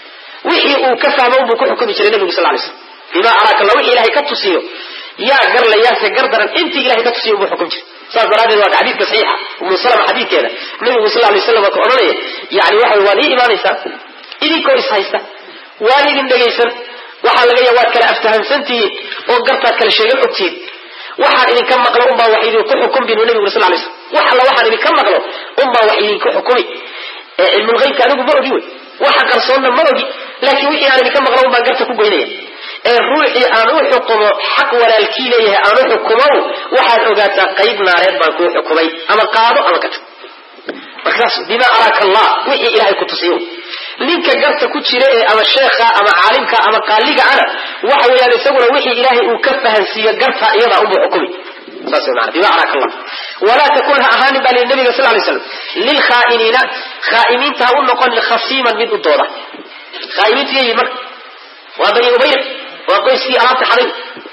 wixii uu ka fahmo unbuu ku xukumi jiray nebigu sal lay slam bimaa araaka allah wixii ilahay ka tusiyo yaa garla yaase gar daran intii ilahay ka tusiyo unbuu xukum jiray saas daraaddeed waa xadiidka saxiixa umu salama xadiidkeeda nebigu sal lay waslam waa ka odhanaya yani waxa waad ii imaanaysaa idinkoo ishaysta waan idin dhegaysan waxaa laga yaaba waad kala aftahansantihiin oo gartaad kala sheegan ogtihiin waxaan idinka maqlo unbaa wax idinku xukun binu nebigu sal lay slam wax alla waxaan idinka maqlo unbaa wax idinku xukumi cilmulqeybka anigu ma ogi wey waxa qarsoonna ma ogi laakiin wixii aan idinka maqlo unbaan garta ku goynaya ee ruuxii aan u xukumo xaq walaalkii leeyahay aan u xukumow waxaad ogaataa qayb naareed baan kuu xukumay ama qaado ama ka tag markaas bimaa araaka allah wixii ilahay ku tusiyo ninka garta ku jira ee ama sheekha ama caalimka ama qaaliga ana waxa weeyaan isaguna wixii ilaahay uu ka fahansiiyo garta iyadaa unbuu xukumi saas maana bimaa araaka allah walaa takun ha ahaanin baa lihi nabiga sal lay slam lilkhaa'iniina khaa'imiinta ha u noqonin khasiiman mid u dooda khaa'imiinta yayi marka waa bani ubayr waa qoyskii alaabta xaday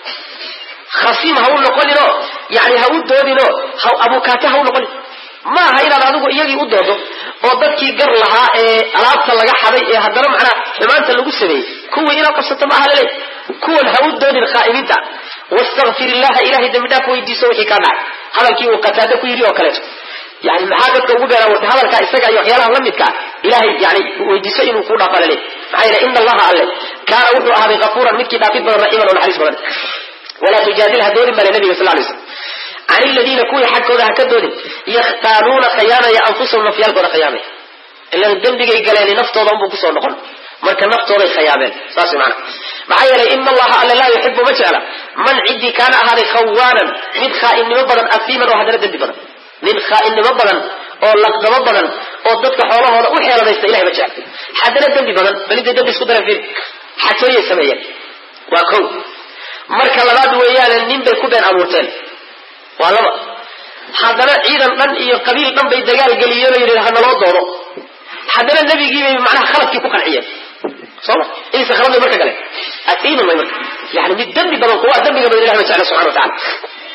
khasiim ha u noqoninoo yani ha u doodinoo abukaate ha u noqonin maaha inaad adigu iyagii u doodo oo dadkii gar lahaa ee alaabta laga xaday ee haddana macnaa xumaanta lagu sameeyey kuwii inaad qabsato maaha laleey kuwan ha u doodin khaa'imiinta wastakfir illaha ilahay dambi dhaaf weydiiso wixii kaa dhacay hadalkii uu qataado ku yidhi oo kaleeto yani maxaa dadka ugu beeraa warta hadalkaa isaga iyo waxyaalaha la midkaa ilahay yani weydiiso inuu kuu dhaafa laleey maxaa yeele ina allaha alle kaana wuxuu ahaaday kafuuran midkii dhaafid badan raxiiman oo naxariis badan walaa tujaadil ha doodin bale nabiga sal lay slam can iladiina kuwii xaggooda ha ka doodin yakhtaanuuna khiyaanaya anfusahum nafyaalkooda khiyaamaya ilan dembigay galeen naftooda unbuu kusoo noqon marka naftooday khiyaameen saas maana maxaa yeelay ina allaha alle laa yuxibu ma jecla man ciddii kaana ahaaday khawaanan mid khaainnimo badan asiiman oo haddana dembi badan nin khaainnimo badan oo laqdamo badan oo dadka xoolahooda u xeeladaysta ilahay ma jecla haddana dembi badan bal intay dembi isku dareen fiir xatooyay sameeyeen waa kow marka labaad weeyaane nin bay ku been abuurteen waa laba haddana ciidan dhan iyo qabiil dhan bay dagaal geliyeen oo yidhi hanaloo doono haddana nebigiibay macnaha khaladkii ku qanciyeen sooma inaysa khalad bay marka galeen asiiman bay marka yani mid dembi badan kuwaa dembiga badan ilahi ma jecla subxana wa tacala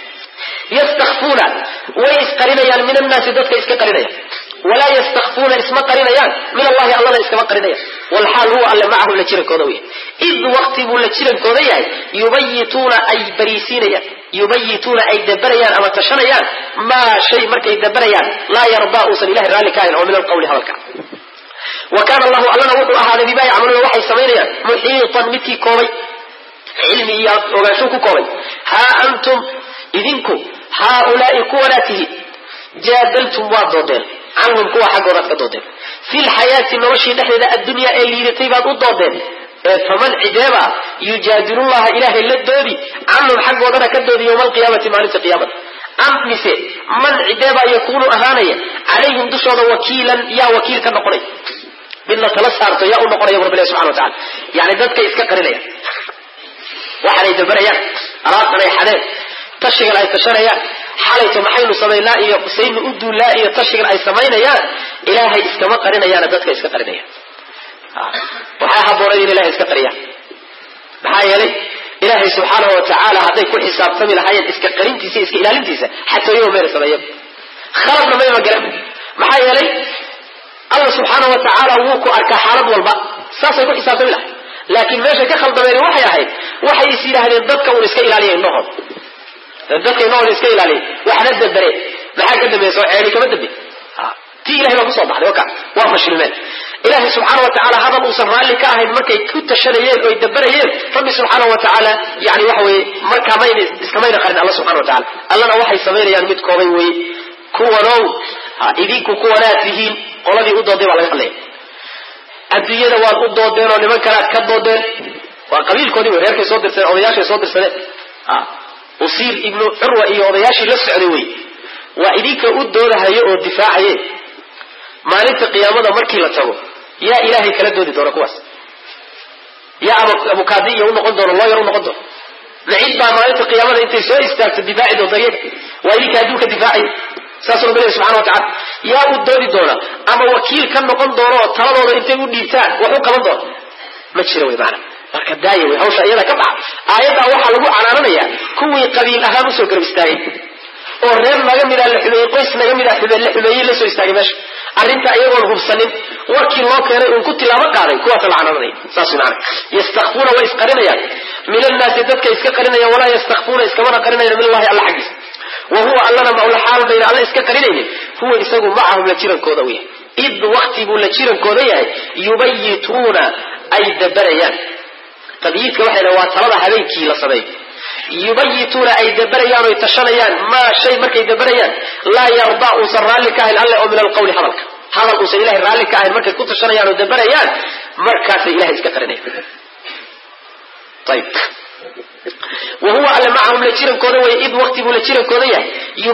yastakfuuna way isqarinayaan min annaasi dadka iska qarinaya walaa yastakfuuna isma qarinayaan min allahi allana iskama qarinayaan walxaal huwa alle macahu la jirankooda u yahay id waqti buu la jirankooda yahay yubayituuna ay bariisiinayaan yubayituuna ay dabarayaan ama tashanayaan maa shay markay dabarayaan laa yardaa uusan ilahay raalli ka ahayn oo min alqawli hadalka wa kaana allahu allana wuxuu ahaaday bimaa yacmaluuna waxay samaynayaan muxiitan midkii koobay cilmi iyo ogaansho ku koobay haa antum idinku haaulaai kuwanaa tihi jaadaltum waad doodeen canhum kuwa xaggoodaad ka doodeen fi lxayaati noloshii dhexdeeda addunyaa ee liidatay baad u doodeen faman cideeba yujaadilullaha ilaahay la doodi canhum xaggoodana ka doodi yowma alqiyaamati maalinta qiyaamada am mise man cideebaa yakuunu ahaanaya calayhim dushooda wakiilan yaa wakiil ka noqonay mid la tala saarto yaa u noqonaya rabbi ilahi subxana wa tacala yani dadkay iska qarinayaan waxaanay dabarayaan alaabtan ay xadeen tashigan ay tashanayaan xalayto maxaynu samaynaa iyo saynu u duullaa iyo tashigan ay samaynayaan ilaahay iskama qarinayaana dadka iska qarinayaan waxaa habboonay in ilahay iska qariyaan maxaa yeelay ilaahay subxaanahu wa tacaala hadday ku xisaabtami lahaayeen iska qarintiisa iska ilaalintiisa xatooyaba mayna sameeyan khaladna mayma garan maxaa yeelay allah subxaanahu watacaala wuu ku arkaa xaalad walba saasay ku xisaabtami lahay laakiin meesha ka khaldameen waxay ahayd waxay is yidhaahdeen dadka uun iska ilaaliya indhahooda iska ilaaliya waxna dabare maxaa ka dambeeya soo ceeli kama dambe tii ilahay baa kusoo baxday waka waa fashilmeen ilaahay subxaana watacaala hadal uusan raalli ka ahayn markay ku tashanayeen oy dabarayeen rabbi subxaana watacaala yani waxa weye markaa iskamayna qarin alla subxana wataala allana waxay samaynayaan mid koobay weye kuwanow idinku kuwanaad tihiin qoladii u dooday baa laga hadlaya adduunyada waad u doodeen oo niman kalead ka doodeen waa qabiilkoodii wey reerkay soo dirsadeen odayaashay soo dirsadeen usiir ibnu curwa iyo odayaashii la socday wey waa idinka u doodahayo oo difaacaye maalinta qiyaamada markii la tago yaa ilaahay kala doodi doona kuwaas yaa abukaadi iyo unoqon doono looyar unoqon doono macid baa maalinta qiyaamada intay soo istaagto difaaci doonta iyaga waa idinka adduunka difaacay saasuu rabbi ilahi subxana watacala yaa u doodi doona ama wakiil ka noqon doono oo taladooda intay u dhiibtaan wax u qaban doona ma jira wey maana marka daaya wey hawsha iyada ka baxa aayaddaa waxaa lagu canaananayaa kuwii qabiil ahaan usoo garab istaagay oo reer naga mida la xumeeyey qoys naga mida la xumeeyey la soo istaagay meesha arrinta iyagoon hubsanin warkii loo keenay uun ku tilaabo qaaday kuwaasa la canaananaya saas wey maana yastakfuuna way isqarinayaan min annaasi dadka iska qarinayaan walaa yastakfuuna iskamana qarinayaan min allahi alla xaggiisa wahuwa allana maula xaal bayna alla iska qarinaynin huwa isagu macahum la jirankooda u yahay id wakti buu la jirankooda yahay yubayituuna ay dabarayaan tadyiidka waxay dhaha waa talada habeenkii la sameeyo yubayituuna ay dabarayaan oy tashanayaan maa shay markay dabarayaan laa yarda uusan raalli ka ahayn alle oo min alqawli hadal uusan ilahay raalli ka ahayn markay ku tashanayaan oo dabarayaan markaasay ilahay iska qarinayaan ayib wahuwa alle macahum la jirankooda way id wakti buu la jirankooda yahay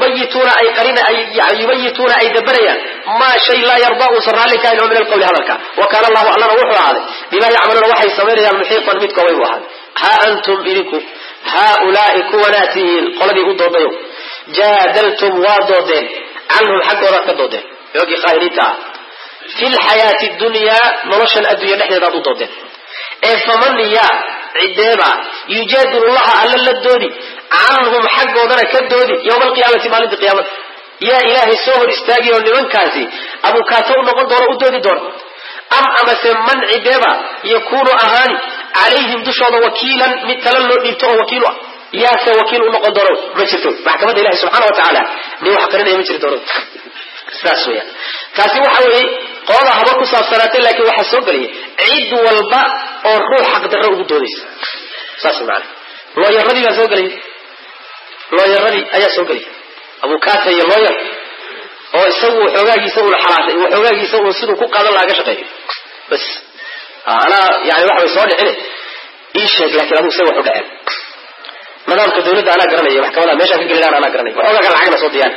yubayituuna ay dabarayaan maa shay laa yarda uusan raalli ka ahayn oo min alqawli hadalka wa kaana allahu allana wuxuu ahaaday bimaa yacmaluuna waxay samaynayaan muxiiqan mid koobay buu ahaaday ha antum idinku haaulaai kuwanaa tihiin qoladii u doodayo jaadaltum waa doodeen canhum xaggoodaad ka doodeen yoogii qaahiriinta ah fi lxayaati dunyaa noloshan adduunya dhexdeedaad u doodeen ee faman yaa cideeba yujaadilu llaha alla la doodi canhum xaggoodana ka doodi yowma alqiyaamati maalinta qiyaamada yaa ilaahay soo hor istaagi oo nimankaasi abukaato u noqon doono u doodi doono am amase man cideeba yakuunu ahaani calayhim dushooda wakiilan mid tala loo dhiibto oo wakiil u ah yaase wakiil u noqon doono ma jirto maxkamadda ilahi subxana watacaala nin wax qarinaya ma jiri doono saas weyaan taasi waxa weeye qolada haba ku saabsanaatay laakiin waxaa soo gelaya cid walba oo ruux xaqdarro ugu doodaysa saas maana looyaradii baa soo gelaya looyaradii ayaa soo gelaya abukaata iyo looyar oo isagu waxoogaagiisa uuna xalaashay waxoogaagiisa uun siduu ku qaadan lahaa ka shaqeeyo bas anaa yani waxa way soo dhicine ii sheeg laakiin adugu isaga wax u dhaceen nidaamka dawladda anaa garanaya maxkamada meeshaan ka gelilaan anaa garanaya waxoogaa ka lacagna soo diyaan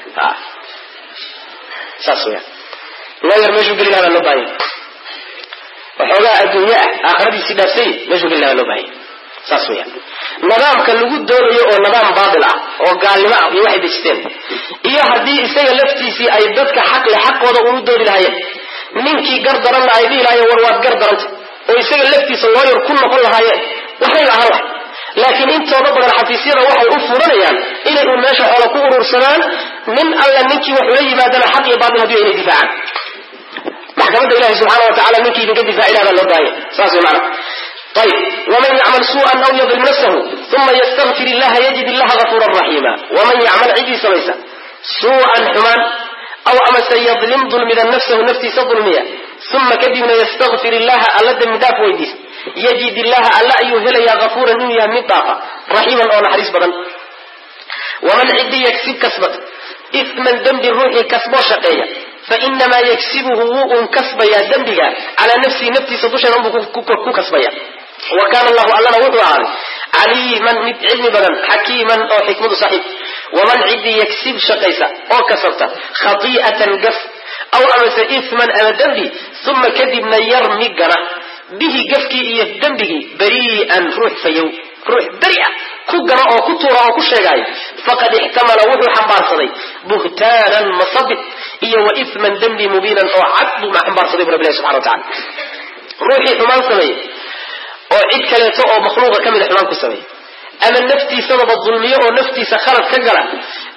saas weyaan looyar meeshuu geli lahaa baa loo baahanya waxoogaa adduunye ah aakhiradiisii dhaafsay meeshuu geli lahaa baa loo baahanya saas weyaan nidaamka lagu doonayo oo nidaam baatil ah oo gaalnimo ah iyo waxay dejisteen iyo haddii isaga laftiisii ay dadka xaqle xaqooda unu doodi lahaayeen ninkii gar daranna ay dhihi lahaayeen war waad gar daranta oo isaga laftiisa looyar ku noqon lahaayeen waxay ahaan lahay laakiin intooda badan xafiisyada waxay u furanayaan inay uun meesha xoola ku urursadaan nin alla ninkii wax ula yimaadana xaq iyo baatil haddii inay difaacaan maxkamadda ilahi subxaana watacaala ninkii idinka difaaci laha baa loo baahaya saas way macana ayib waman yacmal suu'an aw yadlim nafsahu uma yastakfir illaha yajid illaha gafuuran raxiima waman yacmal ciddii samaysa suu'an xumaan aw amase yadlim dulmida nafsahu naftiisa dulmiya uma kadibna yastakfir illaha alla dembi dhaaf weydiisa yajid illaha alla ayuu helayaa gafuuran inuu yahay mid dhaafa raxiiman oo naxariis badan waman ciddii yagsib kasbad isman dembi ruuxii kasboo shaqeeya fainamaa yagsibuhu wuu un kasbayaa dembiga calaa nafsihi naftiisa dusheeda unbuu ku kasbaya wa kaana allahu allana wuxuu ahaaday caliiman mid cilmi badan xakiiman oo xikmadu saaxiib waman ciddii yagsib shaqaysa oo kasabta khati'atan gaf aw amase isman ama dembi uma kadibna yarmi gana bihi gafkii iyo dembigii barii'an ruux fayow ruux beri ah ku gana oo ku tuura oo ku sheegaayo faqad ixtamala wuxuu xambaarsaday buhtaanan masabid iyo wa isman dembi mubiinan oo cad buu xambaarsaday bu rabbi ilahi subxana watacala ruuxii xumaan sameeye oo cid kaleeto oo makhluuqa ka mida xumaan ku sameeye ama naftiisadaba dulmiyo oo naftiisa khalad ka gala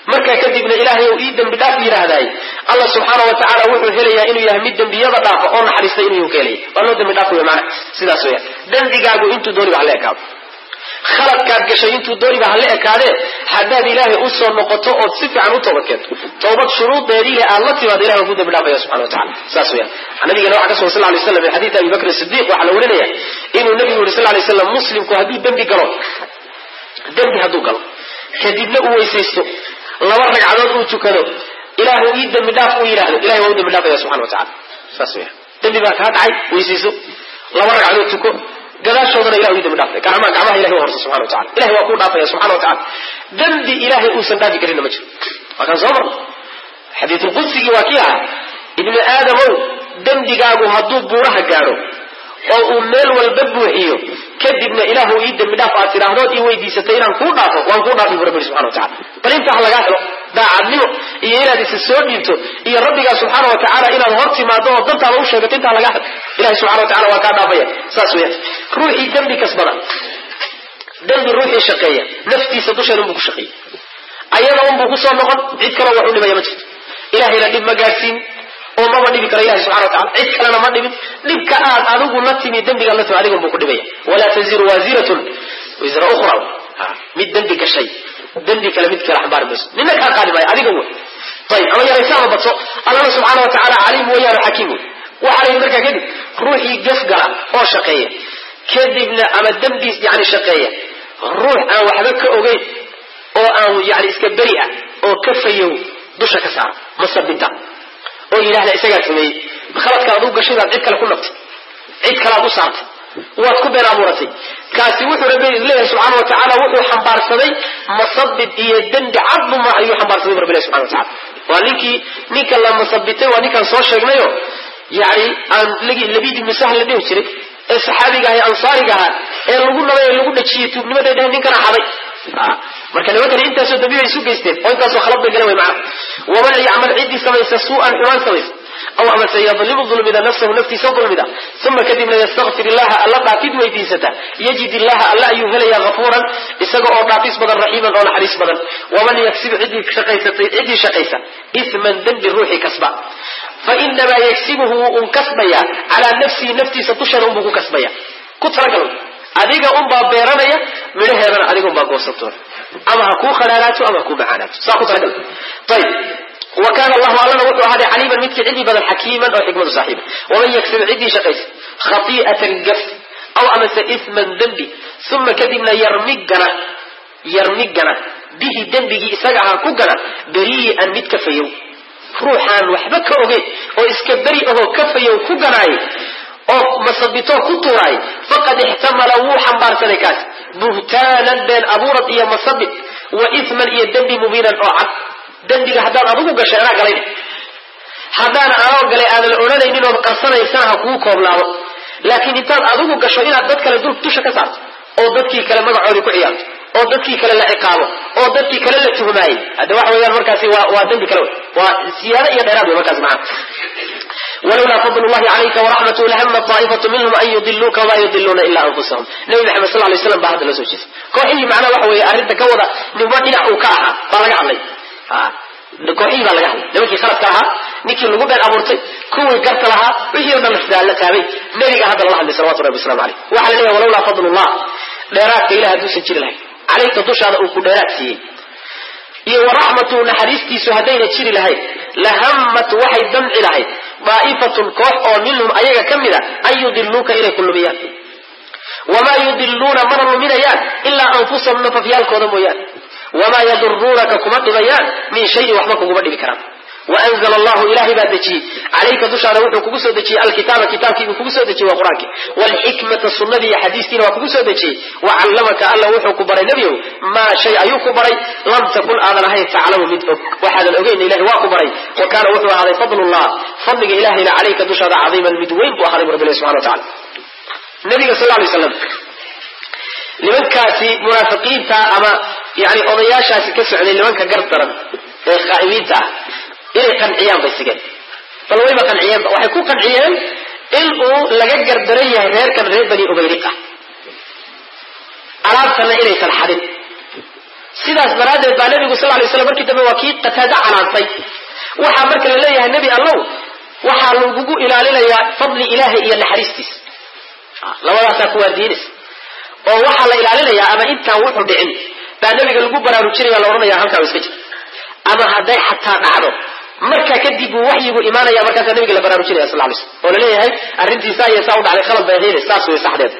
marka kadibna ilaahay uu ii dambi dhaaf yiraahday Allah subhanahu wa ta'ala wuxuu helayaa inuu yahay mid dambiyada dhaaf oo naxariista inuu keenay wallo dambi dhaaf weey macna sidaas weey dambigaagu intuu dooni wax la ekaado khaladkaad gashay intuu dooni wax la ekaade hadaad ilaahay u soo noqoto oo si fiican u toobadkeento toobad shuruudeedii aad la timaado ilaahay uu dambi dhaafaya subhanahu wa ta'ala saas weey nabiga waxa ka soo sallallahu alayhi wasallam hadith Abu Bakr as-Siddiq waxa la warinayaa inuu nabigu sallallahu alayhi wasallam muslimku hadii dambi galo dambi haduu galo kadibna uu weysaysto laba ragcadood uu tukado ilaahu ii dambi dhaaf uu yiraahdo ilaahay waa dambi dhaafaya subhanahu wa ta'ala saas weey dambi baa ka dhacay weysaysto laba ragcadood tuko gadaashoodana ilaahu ii dambi dhaafay gacmaha ilaahay waa horso subhanahu wa ta'ala ilaahay waa ku dhaafaya subhanahu wa ta'ala dambi ilaahay uu san dhaafi karin ma jiro waxa soo mar hadith al-qudsi waa kiya ibn aadam dambigaagu haduu buuraha gaaro oo uu meel walba buuxiyo kadibna ilaahu ii dambi dhaaf aad tiraahdo ii weydiisatay inaan ku dhaafo waan ku dhaafay rabbi subhanahu wa ta'ala bal inta laga helo daacadnimo iyo inaad is soo dhiibto iyo rabbiga subhanahu wa ta'ala inaad hor timaado oo dantaada u sheegato inta laga helo ilaahi subhanahu wa ta'ala waa ka dhaafaya saas weeyaan ruuxi dambi kasbada dambi ruuxi shaqeeya naftiisa dusheeda uu ku shaqeeyo ayada uu ku soo noqon cid kale wax u dhibaya ma jirto ilaahayna dib ma gaarsiin oo ma dhibi karo ilaahi subhanahu wa ta'ala cid kale ma dhibin dibka aad adigu la timi dambiga la timi adigu buu ku dhibaya wala taziru waziratun wizra ukhra mid dambi ka shay dambi kale mid kale xambaar bas ninka ka qaadibay adigu way طيب ama yaraysaa bato Allah subhanahu wa ta'ala alim wa ya hakim waxa ay markaa kadib ruuxi gafgala oo shaqeeya kadibna ama dambi yaani shaqeeya ruux aan waxba ka ogeyn oo aan yaani iska bari ah oo ka fayow dusha ka saar masabinta oo ilaahay isaga sameeyay khaladka aad u gashay cid kale ku nabtay cid kale aad u saartay waad ku been abuuratay kaasi wuxuu rabbi ilaahay subhanahu wa ta'ala wuxuu xambaarsaday masabid iyo dambi cad ma ayuu xambaarsaday rabbi subhanahu wa ta'ala waa ninka la masabitay waa ninkan soo sheegnayo yaani aan labidi misaah la dhihi jiray ee saxaabiga ah ansaariga ah ee lagu nabay lagu dhajiyay tuubnimada ee ninkan xaday marka nimankan intaas oo dabiici isu geysteen oo intaas oo khalad galay macna waman ya'mal cidi samaysa su'an xumaan samaysa aw ama sayadlimu dhulmida nafsuhu naftiisa dhulmida thumma kadibna yastaghfir illaha alla qaatid weydiisata yajid illaha alla ayuu helaya ghafuran isaga oo dhaafis badan rahiiman oo naxariis badan waman yaksib cidi shaqaysa ithman dambi ruuxi kasba fa inma yaksibuhu un kasbaya ala nafsi tushara un kasbaya ku talagal adiga baa beeranaya midhaheedana adiga baa goosato ama ha ku kharaaraato ama ku macaanaato saa ku talagal tayib وكان الله علنا وحده هذا عليما مثل عندي بدل حكيما أو حكمة صاحبه ومن يكسب عندي شقيس خطيئة الجف أو أمس إثما ذنبي ثم كذبنا يرمجنا به ذنبه سجعها كجنا بريئا متكفيو روحان وحبك أوجي أو إسكبري أو كفيو كجناي أو مصبته كتوراي فقد احتمل وحن بارسلكات بهتانا بين أبورة إيا مصبت وإثما إيا ذنبي مبينا أو عد dambiga hadaan adigu gashay ana galay hadaan aan galay aan la oranaynin oo qarsanaysan ha ku kooblaado laakiin intaad adigu gasho inaad dad kale dusha ka saarto oo dadkii kale magacoodi ku ciyaarto oo dadkii kale la ciqaabo oo dadkii kale la tuhmay hada wax weeyaan markaasi waa dambi kale waa siyaada iyo dheeraad markaas macna ولولا فضل الله عليك ورحمته لهم طائفة منهم أن يضلوك وما يضلون إلا أنفسهم نبي محمد صلى الله عليه وسلم بعد الله سوى كوحي معنا وحوي أرد كوضا نبادي لأوكاها طالق علي kooxii baa laga hadlay nimankii khaladka ahaa ninkii lagu been abuurtay kuwii garta lahaa wixii oo dhan la taabay nabiga hadda la hadlay sallallahu alayhi wasallam waxa la leeyahay walawla fadlullah dheeraadka ilaahay duusan jiri lahayn calayka dushaada uu ku dheeraad siiyey iyo rahmatu naxariistiisu hadayna jiri lahayn lahammat waxay damci lahayd daa'ifatun koox oo minhum ayaga kamida ayudilluka ilay kulumiyaan wama yudilluna marluminayaan illa anfusahum nafafiyalkooda mooyaan وما يضرونك كما دبيان من شيء وحبك كما دبي كرام وأنزل الله إلهي بادجي عليك دشارة وحو كبسو دجي الكتاب كتابك كبسو دجي وقرانك والحكمة السنة حديثين وكبسو دجي وعلمك الله وحو كبري نبيه ما شيء أيو كبري لم تكن آذن هاي تعلم مدعك وحد الأغين إلهي وكبري وكان وحو هذا فضل الله فضل إلهي عليك دشارة عظيما مدوين وحد رب الله سبحانه وتعالى النبي صلى الله عليه وسلم لمن كاسي منافقين تا أما يعني قضياشاasi ka socday nimanka gardaran ee qaa'imiinta inay qanciyaan bay sigeen bal way qanciyeen waxay ku qanciyeen in uu laga gardaran yahay reerkan reer bani ubayriqa alaabtana inay tan xadin sidaas daraadeed baa nabigu sallallahu alayhi wasallam markii dambe waa kii qataada canaantay waxa marka la leeyahay nabi allow waxa lagu ilaalinayaa fadli ilaahay iyo naxariistiisa labadaas ku waadiinis oo waxa la ilaalinayaa ama inta wuxuu dhicin baa nabiga lagu baraarujinaya la oranayaa halka iska jir ama haday xataa dhacdo marka kadib waxyigu iimaanaya marka nabiga la baraarujinaya sallallahu alayhi wasallam oo la leeyahay arintiisa ay saaw dhacday khalad bay heeyay saas way saxdeed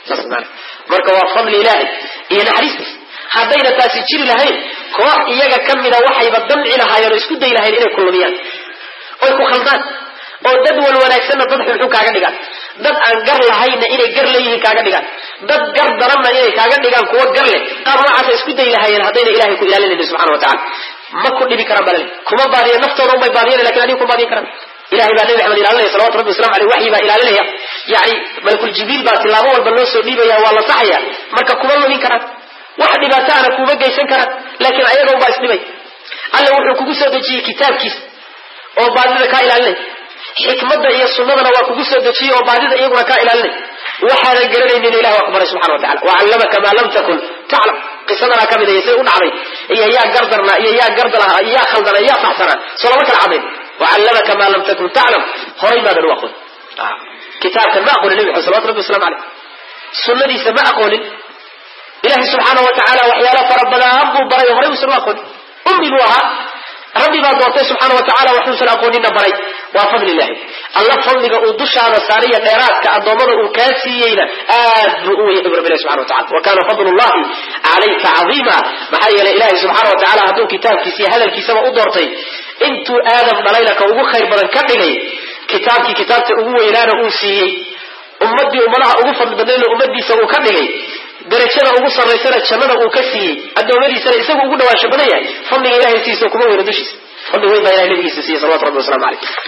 marka waa fadli ilaahay iyo naxariistiisa hadayna taasi jiri lahayn koox iyaga kamida waxayba damci lahaayeen isku day lahayn inay kulmiyaan oo ku khaldaan oo dad wanaagsan dad xun kaaga dhigaan dad aan gar lahayna inay gar leeyihiin kaaga dhigaan dad gar daranna inay kaaga dhigaan kuwa gar leh qaar noocaas isku day lahaayeen hadayna ilaahay ku ilaalinayay subhanahu wa ta'ala ma ku dhibi karaan balay kuma baadiyo naftooda bay baadiyeen laakiin adigu ku baadiyo karaan ilaahay baa nabi maxamed ilaalinaya sallallahu alayhi wasallam ali wahyi baa ilaalinaya yaani malakul jibril baa tilaabo walba loo soo dhiibaya waa la saxaya marka kuma lumin karaan wax dhibaataana kuma geysan karaan laakiin ayaga baa isdibay alla wuxuu kugu soo dejiyay kitaabkiisa oo baadida ka ilaalinay xikmadda iyo sunnadana waa kugu soo dejiyay oo baadida iyaguna ka ilaalinay waxaana garanaynin ilaahay akbar subhanahu wa ta'ala wa 'allamaka ma lam takun ta'lam qisadana kamid ah say u dhacday iyo yaa gardarna iyo yaa gardalaha iyo yaa khaldana iyo faxsana soo marka cadeyn wa 'allamaka ma lam takun ta'lam horay ma dad waqo kitaabka ma aqoon nabi sallallahu alayhi wasallam alayhi sunnadiisa ma aqoon ilaahay subhanahu wa ta'ala waxyaala farabadan buu baray horay u soo aqoon ummigu aha rabbi baa doortay subhanahu wa ta'ala wuxuu soo aqoonina baray waa fadli ilaahay allah fadliga uu dushaada saariya dheeraadka adoomada uu ka siiyayna aad buu u yahay rabbi subhanahu wa ta'ala wa kana fadlullahi alayka azima maxaa yeelay ilaahay subhanahu wa ta'ala haduu kitaabkiisa hadalkiisa u doortay intuu aadam dhalaylaka ugu khayr badan ka dhigay kitaabta ugu weynaana uu siiyay ummadii umadaha ugu fadli badan ummadiisa uu ka dhigay darajada ugu sareysana jannada uu ka siiyay adoomadiisa isagu ugu dhawaasho badan yahay fadliga ilaahay siiso kuma weyn dushiisa fadli weyn baa ilaahay nabigiisa siiyay sallallahu alayhi wasallam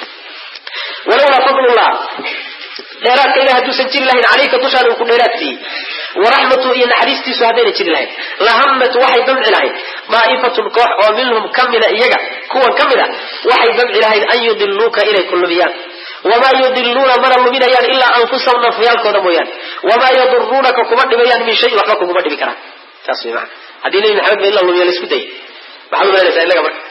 walaw fadlullah dheeraadka ilaahay duusan jiri lahayn alayka dushaan uu ku dheeraadsi ورحمته إن حديثتي سهدين جلهم لهمت وحي دمع لهين ضائفة كوح ومنهم كمنا إيجا كوا كمنا وحي دمع لهين أن يضلوك إلى كل بيان وما يضلون من المبين إلا أنفسهم نفيالك ودمويان وما يضرونك كمد بيان من شيء وحبكم كمد بكران تصمي معنا هذه لين حبب إلا الله يلسكتي محمد بن سعيد لك مرة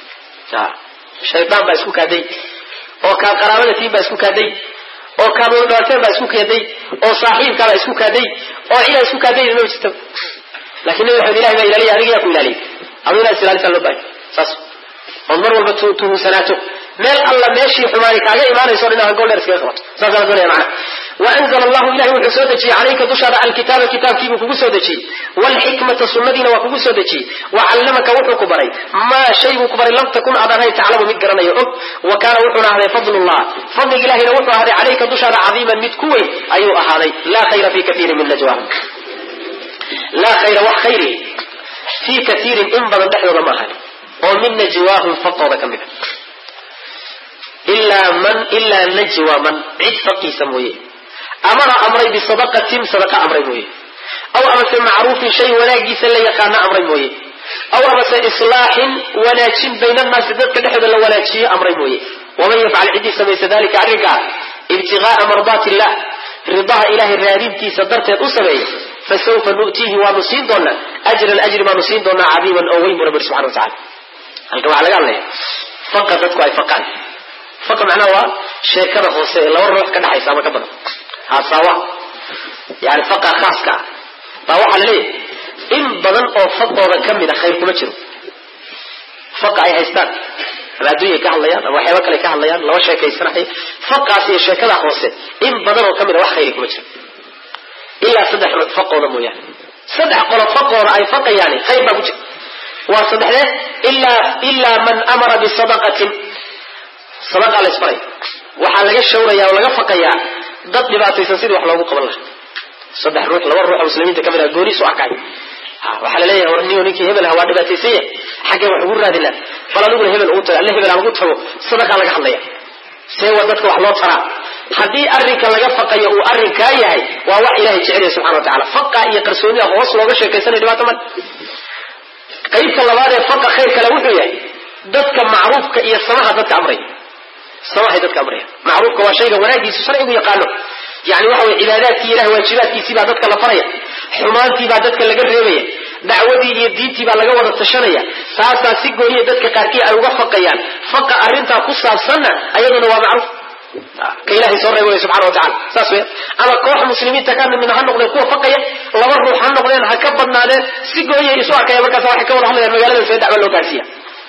الشيطان بأسكوك هدي وكان قرابتي بأسكوك هدي oo kaamil dhaarteen baa isku keenay oo saaxiib kala isku kaaday oo ila isku kaaday inuu jirto laakiin waxa ilaahay baa ilaaliya adiga ku ilaaliya aduna silaalisa loo baahay saas oo mar walba tuu sanaato meel alla meeshii xumaani kaaga iimaanayso dhinaca gool dheer iska qabato saas aan doonaya macna wa anzala allah ilahi wuxuu soo dejiyay alayka dushada alkitaaba kitaabkiibu kugu soo dejiyay wal hikmata sunnadina waa kugu soo dejiyay wa allamaka wuxuu ku baray ma shaygu ku baray lam takun adanay ta'lamu mid garanayo og wa kana wuxuu ahaaday fadlullah fadli ilahina wuxuu ahaaday alayka dushada aziman mid kuway ayuu ahaaday la khayra fi kathirin min najwahum la khayra wa khayri fi kathirin in badan dhaxdooda ma ahaaday oo min najwahum fatooda kamid إلا نجوى من عد فقي سمويه أمر أمري بصدقة صدقة أمري مويه أو أمس معروف شيء ولا جيس لا يقان أمري مويه أو أمس إصلاح ولا شيء بين الناس ذلك نحن ولا شيء أمري مويه ومن يفعل عدي سميس ذلك عرقا ابتغاء مرضات الله رضا إله الرادين تي صدرت الأسمية فسوف نؤتيه ونصين دونا أجر ما نصين دونا عظيما أوين رب سبحانه وتعالى القواعد على قال لي فقط أي فقط فقط معناه شركة خاصة لو الروح كان حيسا ما كبر هالصوا يعني فقط خاص كا فواحد ليه إن بدن أو فقط كم من خير كم تشرو فقط أي هيستان لا دوية كهالليان أو حيوان كله كهالليان لو شركة يسرحي فقط هي شركة خاصة إن بدن أو كم من واحد خير كم تشرو إلا صدق فقط ولا مويان صدق قول فقط أي فقط يعني خير ما بوجه وصدق له إلا من أمر بصدقة صدق على إسماعيل وحال لقى الشورية ولا فقيا ضد لبعض يسنسيد وحلا أبو قبل صدق روح لو روح المسلمين تكمل الجوريس وعكاي وحال ليه ورني ونيكي هبل هوا دباتيسية حاجة وحجور هذه لا فلا نقول هبل أوت الله هبل أبو قطه صدق على حلية سوى ضدك وحلا ترى حدي أرك لقى فقيا وأرك كاي ووحي إلهي تعالى سبحانه وتعالى فقا يقرسوني وغصل وغش كيسان اللي باتمن كيف الله باري فقا خير كلا وحيا ضدك معروف كإيه الصلاة ضدك أمري صلاح ذاتك أمرها معروف كواشيء ونادي سسرعه يقاله يعني وحوي عبادات إله واجبات سبادتك لفرية حمانتي بعدتك لقربية dacwadii iyo diintii baa laga wada tashanaya saasaa si gooniya dadka qaarkii ay uga faqayaan faqa arrintaa ku saabsanna ayaduna waa macruuf ka ilaahay soo reebay subxaana watacaala saas weya ama koox muslimiinta ka midna ha noqdeen kuwa faqaya laba ruux ha noqdeen ha ka badnaadeen si gooniya isu arkaya markaas waxay ka wada hadlayaan magaalada see dacwa loo gaarsiiya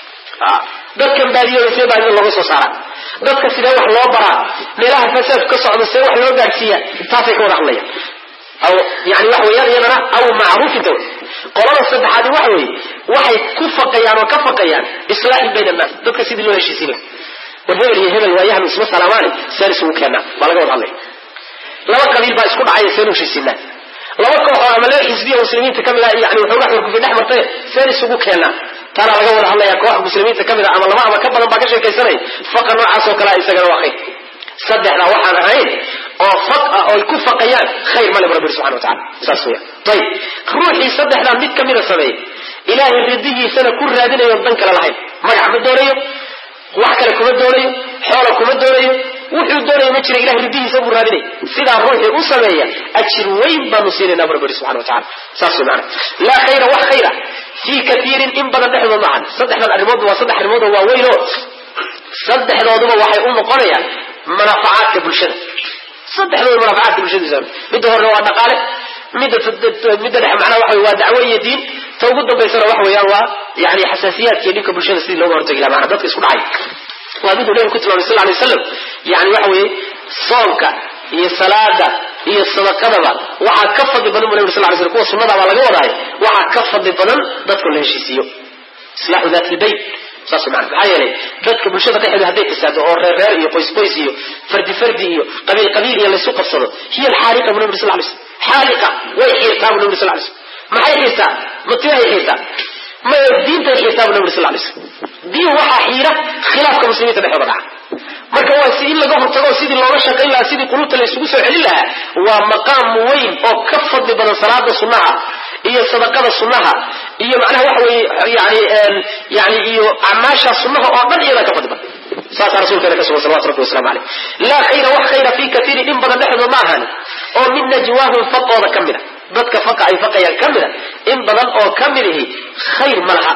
dadkan baadiyada see baadida looga soo saara dadka sidee wax loo baraa meelaha fasaadku ka socda see wax loo gaarsiiya taasay ka wada hadlayaan aw yani waxa weeyaan iyadana aw macruuf inta qolada saddexaadi waxa weeye waxay ku faqayaan oo ka faqayaan islaaxi bayna annaas dadka sidii loo heshiisiinay war hebel iyo hebel waayahan isma salaamaane seen isugu keenaa baa laga wada hadlaya laba qabiil baa isku dhacaya seen u heshiisiinaa laba kooxoo ama laba xisbiya muslimiinta ka mid ah yani waxoogaa xurkufi dhex martay seen isugu keenaa taana laga wada hadlaya koox muslimiinta ka mid ah ama laba ama ka badan baa ka sheekaysanaya faqa noocaas oo kalea isagana waa khayr saddexdaa waxaan ahayn oo faq ah oo ay ku faqayaan khayr male bu rabbi subxana watacala saas weya ayib ruuxii saddexdaa mid kamida sameeyey ilaahay ridihiisana ku raadinayo dan kale lahayn magac ma doonayo wax kale kuma doonayo xoola kuma doonayo wuxuu doonaya ma jira ilahay ridihiisa buu raadinaya sidaa ruuxii u sameeya ajir weyn baanu siinayna bu rabbi subxana watacala saas wey maana laa khayra wax khayra fii katiirin in badan dhexdood maahan saddexdan arrimoodba waa saddex arrimood oo waaweyn oo saddexdooduba waxay u noqonayaan manaafacaadka bulshada saddexdooda manaafacaadka bulshadiisa midda horena waa dhaqaale midda dhexe macnaha waxa waa dacwo iyo diin ta ugu dambaysana waxa weeyaan waa yani xasaasiyaadka iyo dhibka bulshada sidii looga hortagi laha maana dadka isku dhacay waa miduu nabigu ku tilmaamay sal alay wasalam yani waxa weeye soomka iyo salaada iyo sadaqadaba waxaa ka fadli badan bu nabi sal lay slam kuwa sunnada baa laga wadahay waxaa ka fadli badan dadka la heshiisiiyo islaaxu daat ilbayn saas maana maxaa yeelay dadka bulshada dhexdeeda hadday fasaado oo reer reer iyo qoys qoys iyo fardi fardi iyo qabiil qabiil iyo laysu qabsado hiya alxaaliqa bu nabi sal lay slam xaaliqa way xiirtaa bu nabi sal lay slam maxay xiirtaa matiyahay xiirtaa ma diintay xiirtaa bu nabi sal lay slam diin waxaa xiira khilaafka muslimiinta dhexdooda dhaca marka waa si in laga hortago sidii looga shaqayn lahaa sidii qulubta la isugu soo celin lahaa waa maqaam weyn oo ka fadli badan salaada sunnaha iyo sadaqada sunnaha iyo macnaha waxa weeye yani iyo acmaasha sunnaha oo dhan iyada ka fadli badan saasaa rasuulkeena ka sugan salawatu rabbi wasalaamu caleyh laa khayra wax khayra fii katiirin in badan dhexdood ma ahani oo min najwaahum faqooda ka mid a dadka faqa ay faqayaan ka mid a in badan oo ka mid ihi khayr ma laha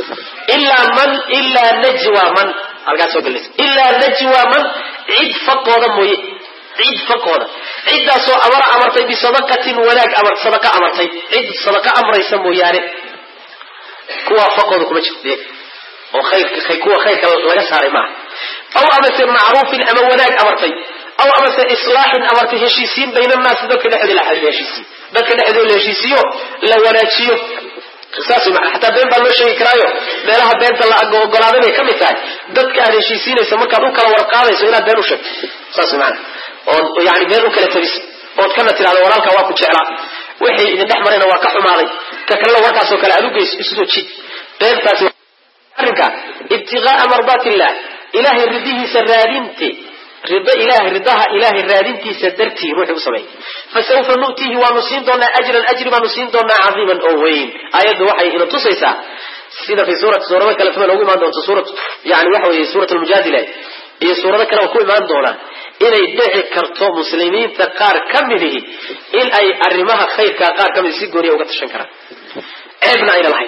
ilaa najwa man halkaas soo gelaysa ilaa najwa man cid faqooda mooye cid faqooda ciddaasoo amartay bisadaqatin wanaag sadaqa amartay cid sadaqa amraysa mooyaane kuwa faqooda kuma jirto oo kuwa khayrka laga saaray maaha aw amase macruufin ama wanaag amartay aw amase islaaxin amartay heshiisiin bayna naasi dadka dhexdooda la heshiisiyo dadka dhexdooda la heshiisiyo la wanaajiyo saas macna xataa been baa loo sheegi karaayo meelaha beenta la ogolaaday bay ka mid tahay dadka aad heshiisiinaysa markaad u kala warqaadayso inaad been u sheegto saas macna oo yani been u kala tabiso ood kana tidhahdo walaalkaa waa ku jeclaa wixii idin dhex marayna waa ka xumaaday ka kalena warkaasoo kale aad u geyso isusoo jid beentaasi arrinka ibtiqaa'a mardaati illah ilaahay ridihiisa raadinti ridaha ilaahay raadintiisa dartii ruuxii u sameeyay fasawfa nu'tiihi waanu siin doonaa ajran ajri baanu siin doonaa cadiiman oo weyn aayaddu waxay ina tusaysaa sida fi suurado kale fama loogu imaan doonto yani waxa weeye suurat almujaadila iyo suurado kale oo ku imaan doonaan inay dhici karto muslimiinta qaar ka midihi in ay arrimaha khayrkaa qaar ka mid si gooniya uga tashan karaan ceebna ayna lahayn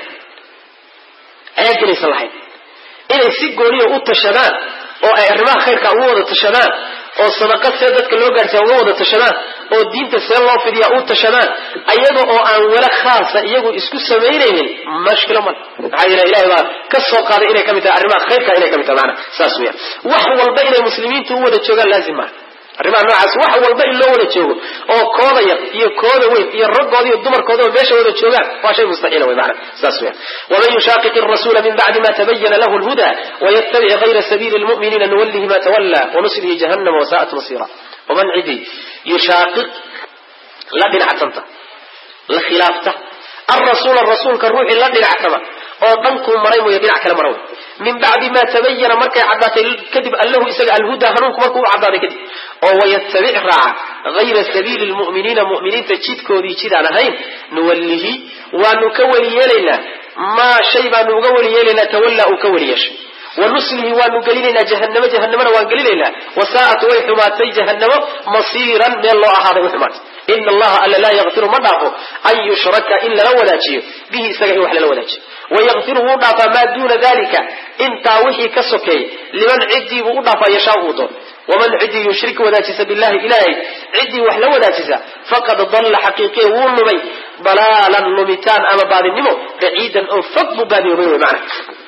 ceeb inaysan lahayn inay si gooniya u tashadaan oo ay arrimaha khayrka uga wada tashadaan oo sadaqa see dadka loo gaarsiya uga wada tashadaan oo diinta see loo fidiya u tashadaan ayada oo aan wala khaasa iyagu isku samaynaynin mashkilo mal maxaa yeele ilahay baa ka soo qaaday inay ka mid tahay arrimaha khayrka inay ka mid tahay macana saas weeyaan wax walba inay muslimiintu u wada joogaan laazim maaha arrimaha noocaas wax walba in loo wada joogo oo kooda yar iyo kooda weyn iyo raggooda iyo dumarkooda oo meesha wada joogaan waa shay mustaxiila wey macana saas weeyaan waman yushaqiqi الرasuula min bacdi ma tabayana lahu اlhuda wayattabic غayra sabiili اlmu'miniina nuwallihi ma tawalla wanuslihi jahannama wasa'at masira waman cidi yushaqiq la dhinactanta la khilaafta الرasuula rasuulka ruuxii la dhinactama oo dhankuu maray mooye dhinac kale mara wey min bacdi ma tabayana markay caddaatay kadib allahu isaga alhuda hanuunku markuu u caddaaday kadib oo wayattabic raaca hayra sabiili lmu'miniina mu'miniinta jidkoodii jid aan ahayn nuwallihi waanu ka weli yeelaynaa maa shay baanu uga weli yeelaynaa tawallaa uu ka weli yeeshay wanuslihi waanu gelinaynaa jahanamana waan gelinaynaa wasaa'at way xumaatay jahanamo masiiran meel loo ahaaday u xumaatay إن الله ألا لا يغفر مضافه أن يشرك إلا لو وداجيه به سجه وحلا لو وداجيه ويغفره ضعف ما دون ذلك إن وحي كسكي لمن عدي وضعف يشاء ومن عدي يشرك وداجس بالله إلهي عدي وحلا وداجسه فقد ضل حقيقي ونمي ضلالا نمتان أما بعد النمو بعيدا أو فضل بني أمير معنا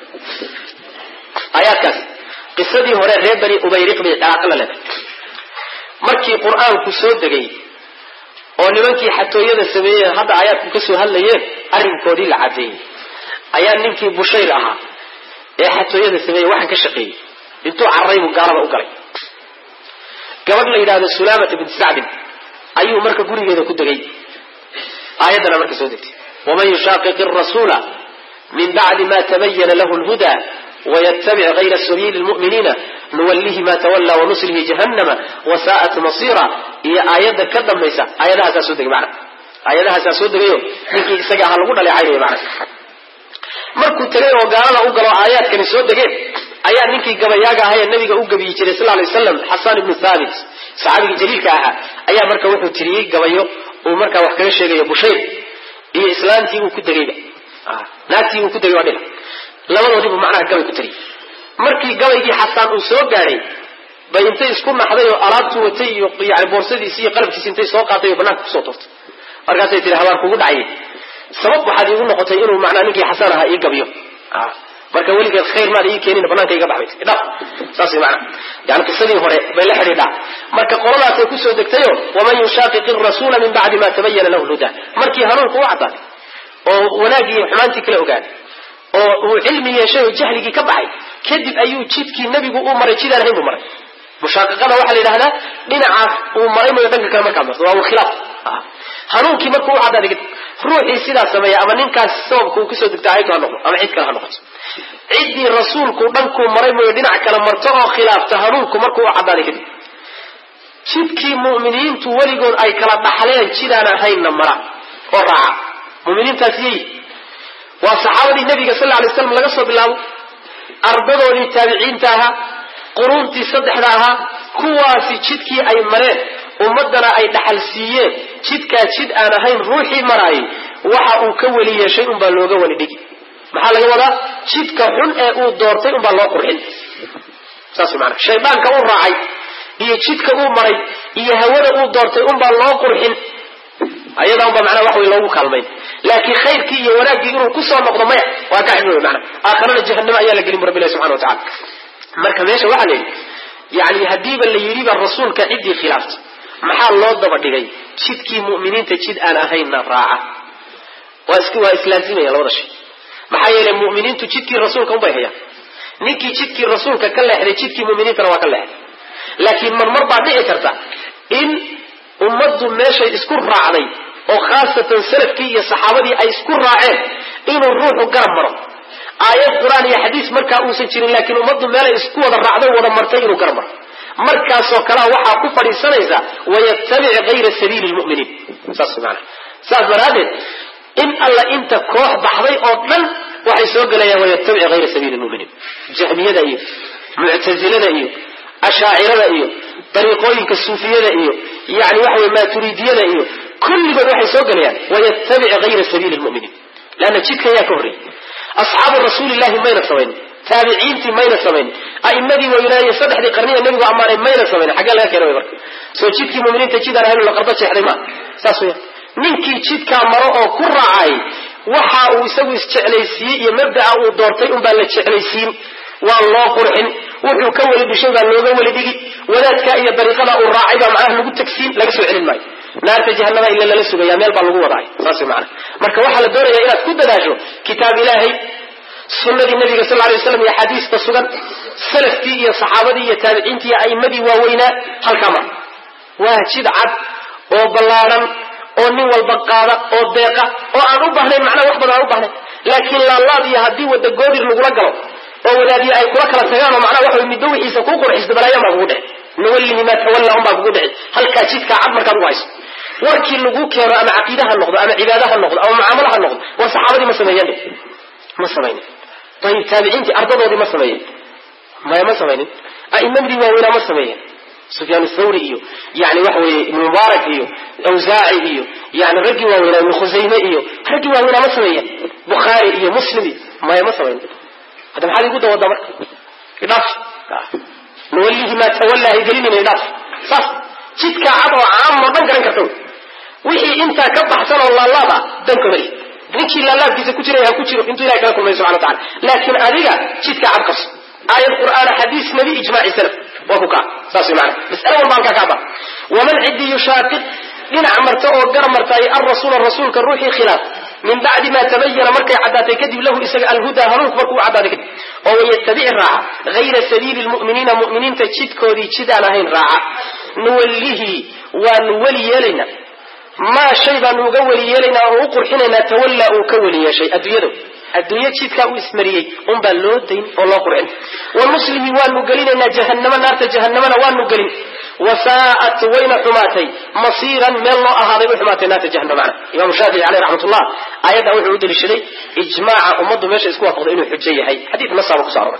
آيات قصدي هنا غير بني أبيرق بالعقل لك مركي قرآن كسود دقي ونمكي حتى يدا سمية هذا آيات كسو هالليين أرم كودي العادي آيات نمكي بشيرها حتى يدا سمية واحد كشقي انتو عريب وقارب وقري قبل إلى هذا السلامة بن سعد أيو مركا قولي يدا كود دقي آياتنا مركي سودتي ومن يشاقق الرسول من بعد ما تبين له الهدى ويتبع غير سبيل المؤمنين نوله ما تولى ونصله جهنم وساءت مصيرا هي آيات كدم ليس آياتها أساسودك معنا آياتها أساسودك نكي سجاها الغنى لعينه معنا مركو تغير وقالنا أقلوا آيات كان يسودك آيات نكي قبياقها هي النبي أقبي صلى الله عليه وسلم حسان بن ثابت صحابي جليل كاها آيات مركا وحو تريق قبيو ومركا وحكا الشيء بشير هي إسلامتي وكدقيبة ناكتي وكدقيبة labadoodiiba macnaha gabay ku tiri markii gabaygii xasaan uu soo gaaray bay intay isku naxday oo alaabtu watay iyo boorsadii iyo qalabkiisa intay soo qaatay oo banaanka ku soo turtay markaasay tiri habar kugu dhacay sabab waxa ay ugu noqotay inuu macnaha ninkii xasaan ahaa ii gabiyo marka weligeed khayr ma ii keenin banaanka iga baxay idaf saasi macnaha yani qisadii hore bay la xiriidha marka qoladaas ay ku soo degtayo waman yushaqiqir rasuula min ba'di ma tabayyana lahu huda markii hanuunku u cadaaday oo wanaagii xumaantii kala ogaaday oo cilmi yeeshay oo jahligii ka baxay kadib ayuu jidkii nabigu u maray jidaan ahayn buu maray mushaqaqada waxa la yiraahdaa dhinacaas uu maray ma dhanka kale markaa marto waa khilaaf hanuunkii markuu u cadaaday ruuxii sidaa sameeya ama ninkaas sababku ku soo degtay ayto noqdo ama cid kale ha noqoto cidii rasuulku dhanku maray ma dhinac kale marto oo khilaafta hanuunku markuu u cadaaday kadib jidkii mu'miniintu waligood ay kala dhaxleen jidaan ahayn mara oo raaca mu'miniintaasi وصحابي النبي صلى الله عليه وسلم لقصوا بالله أربضوني تابعين تاها قرونتي صدح لها كواسي جدكي أي مرين ومدنا أي دحلسيين جدكا جد أنا هين روحي مراي وحا أكولي شيء باللوغة ولدك محال يوضا جدكا حن أو دورتين بالله قرحين ساسي معنا شيطان كأون راعي هي جدكا أو مري هي هودا أو دورتين بالله قرحين أيضا هم معنا وحوي الله كالمين لكن خير كي وناك يقولون كسر النقطة مية وكعنوا معنا آخرنا جهنم أيها لقليم رب الله سبحانه وتعالى مركز ليش وحلي يعني هديب اللي يريد الرسول كعدي خلافت محال الله ضبط لي شدكي مؤمنين تجد أنا هين راعة واسكوا إسلازيني يا لورش محايا المؤمنين تجدكي الرسول كم بيهيا نيكي تجدكي الرسول ككلا حري تجدكي مؤمنين تروا كلا لكن من مربع دعي كرتا إن أمضوا ماشي اسكور راعي وخاصة سلفكي يا صحابتي أي اسكور راعي إنه الروح قرب مرة آيات قرآن يا حديث مركا أوسنشرين لكن أمضوا ماشي اسكور الرعدو ولا مرتين وقرب مرة مركا سوكلا وحا كفر السنة ويتبع غير سبيل المؤمنين ساس معنا ساس مرادين إن الله أنت كروح بحضي أوطن وحي سوق لي ويتبع غير سبيل المؤمنين جهمية دائيو معتزلة دائيو أشاعرة دائيو طريقوين كالصوفية دائيو يعني وحي ما تريدية دائيو كل من وحي سوق لي ويتبع غير سبيل المؤمنين لأن جدك يا كفري أصحاب الرسول الله مين الصوين تابعين مين الصوين أئمدي ويناي صدح دي قرنية النبي وعمار مين الصوين حقا لها كانوا يبرك سو جدك مؤمنين تجد أنا هلو لقربتش حريما ساسويا ninkii jidka maro oo ku raacay waxa uu isagu isjeclaysiiyay iyo mabda'a uu doortay un baa la jeclaysiin waa loo qurxin wuxuu ka wali bishay baa looga wali dhigi wadaadka iyo dariiqada uu raacay baa macnaha lagu tagsiin laga soo celin maayo naarta jahannama illa la sugaya meel baa lagu wadaay saasi macna marka waxa la doonayaa inaad ku dadaasho kitaab ilaahay sunnadii nabiga sallallahu alayhi wasallam iyo xadiiska sugan salafkii iyo saxaabadii iyo taabiciintii iyo a'imadii waaweyna halkama waa jid cad oo ballaaran oo nin walba qaada oo deeqa oo aan u baahnayn macna wax badan aan u baahnayn laakiin laalaad iyo hadii wada goodir lagu la galo oo wadaadii ay kula kala tagaan macna wax mid wixiisa ku qurxisay balaayama ugu dhig nawallihi ma tawalla umba ugu dhig halka jidka cad markaad u hayso warkii lagu keeno ama aqiidaha noqdo ama cibaadaha noqdo ama muamalaha noqdo wa saxaabadii ma sameeyeen طيب تابعينتي ارضودي ما sameeyeen ma sameeyeen a'imadii waa weena ma sameeyeen سفيان الثوري يعني وحوي ابن مبارك أوزاعي يعني رجي وين ابن خزيمة رجي وين مسوية بخاري مسلم ما يمسوين هذا محل يقول ده وضمر إضاف نوليه ما تولى يقلين من إضاف صح جدك عضو عام بنكرن كرتون وحي انت كبح سنة الله دنك مري دنك إلا الله بيزا كتيرا يا كتيرا انتو إلهي كلاكم الله سبحانه وتعالى لكن أذيك جدك عبقص آية القرآن حديث نبي إجماع السلف وبكاء ساسي معنا بس أول ما أنك كعبا ومن عدي يشاقق إن عمرته وقرمرته الرسول كالروحي خلاف من بعد ما تبين مركي عداتي كذب له إساق الهدى هروك بركو عداتي كذب وهو يتبع الراعة غير سبيل مؤمنين تجد كودي جدانا هين راعة نوليه ونولي لنا ما شيء نقولي لنا وقرحنا نتولى وكولي شيء الدنيا جدك واسمريي باللودين والله قرآن والمسلم والمقلين جهنم نار جهنم والمقلين وساءت وين حماتي مصيرا من الله أهاري حماتي نار جهنم معنا إمام الشافعي عليه رحمة الله آيات أو عود للشري إجماع أمضوا ماشي اسكوا فضلين حجية هي حديث نصر وقصار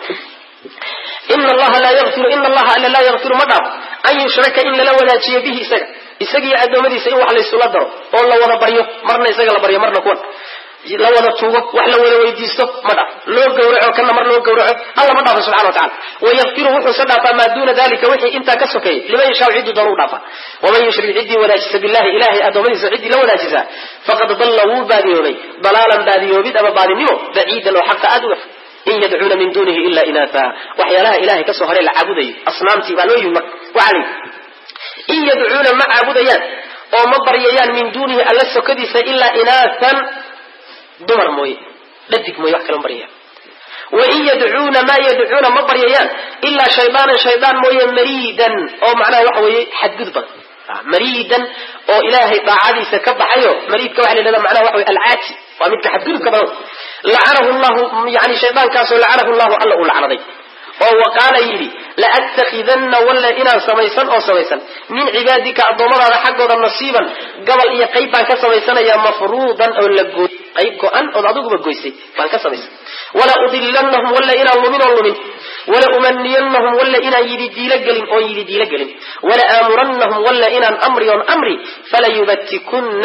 إن الله لا يغفر مدعو أن يشرك إلا لو لا شيء به إساقي أدو مدي سيئو عليه السلام والله وضا بريو مرنا إساقي لبريو مرنا كون لو وضا توقف وحلا ولا ويديستو مدع لو قورعو كنا مر لو قورعو الله مدعو سبحانه وتعالى ويغفره وحو صدعا ما دون ذلك وحي انت كسكي لمن يشاء عدو ضرور دافا ومن يشرك عدي ولا جس بالله إلهي أدو مدي سعدي لو لا جزا فقد ضلوا باديوني ضلالا باديوبيد أما بادينيو بعيدا لو حق أدوه إن يدعون من دونه إلا إناثا وحيالها إلهي كسوهر العبودي أصنامتي بالوي وعلي إن يدعون مع عبوديان ومبريان من دونه ألا سكدس إلا إناثا دمر موي لدك موي وحكا المبريان وإن يدعون ما يدعون مبريان إلا شيطان موي مريدا أو معناه وحوي حدد مريدا أو إلهي طاعدي سكب حيو مريد كوحل لنا معناه وحوي العاتي ومثل حدد كبير لعنه الله يعني شيطان كاسو لعنه الله الله لعنه وقال يلي لأتخذن ولا إنا سميسا من عبادك الضمر حقا نصيبا قبل إيا قيبا كسميسا يا مفروضا أو لقود قيبك أن أضعدوك بقويسي فانكسميسا ولا أضلنهم ولا إنا اللمن ولا أمنينهم ولا إنا يدي لقلين ولا آمرنهم ولا إنا أمري فلا يبتكن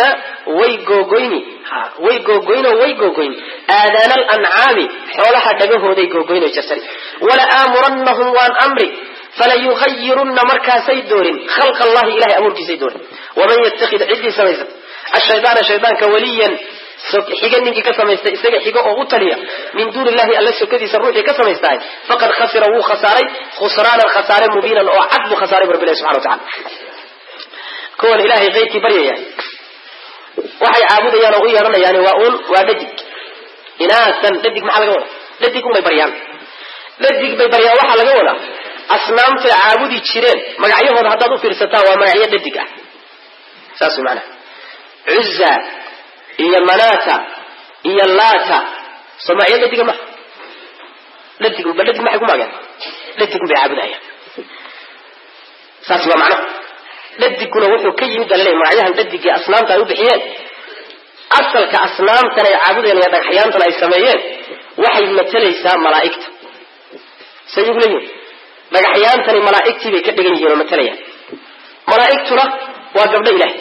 ويقوقين آذان الأنعام حولها تقوه دي قوقين وجسري ولا آمرنهم وان أمري فلا يغيرن مركاسي دور خلق الله إلهي أمرك سيدور ومن يتخذ عدي سميسا الشيطان كوليا حيقنك كسميستا إساق حيقا أغطليا من دون الله ألا سكدي سروحي كسميستا فقد خسر خساري خسران الخسار مبينا أو عدب خساري برب الله سبحانه وتعالى كون إلهي غيتي بريا يعني waxay caabudayaan oo yeeranayaan waa dhadig inaasan dhadig maxaa laga wadaa dhadig bay baryaan waxa laga wadaa asnaamta caabudi jireen magacyahooda haddaad u fiirsataa waa magacyo dhadig ah saas macna Uzza iyo Manata iyo Lata samaayo dhadig ma dhadig maxay ku magaan dhadig bay caabudayaan saas waa macna dhadiguna wuxuu ka yimid dalay magacyahan dhadigii asnaamta ay u bixiyeen asalka asnaamtan ay caabudeen iyo dhagaxyaantan ay sameeyeen waxay matalaysaa malaa'ikta sayid leeyahay dhagaxyaantan malaa'iktii bay ka dhigan yihiin oo matalayaan malaa'iktuna waa gabdho ilaahay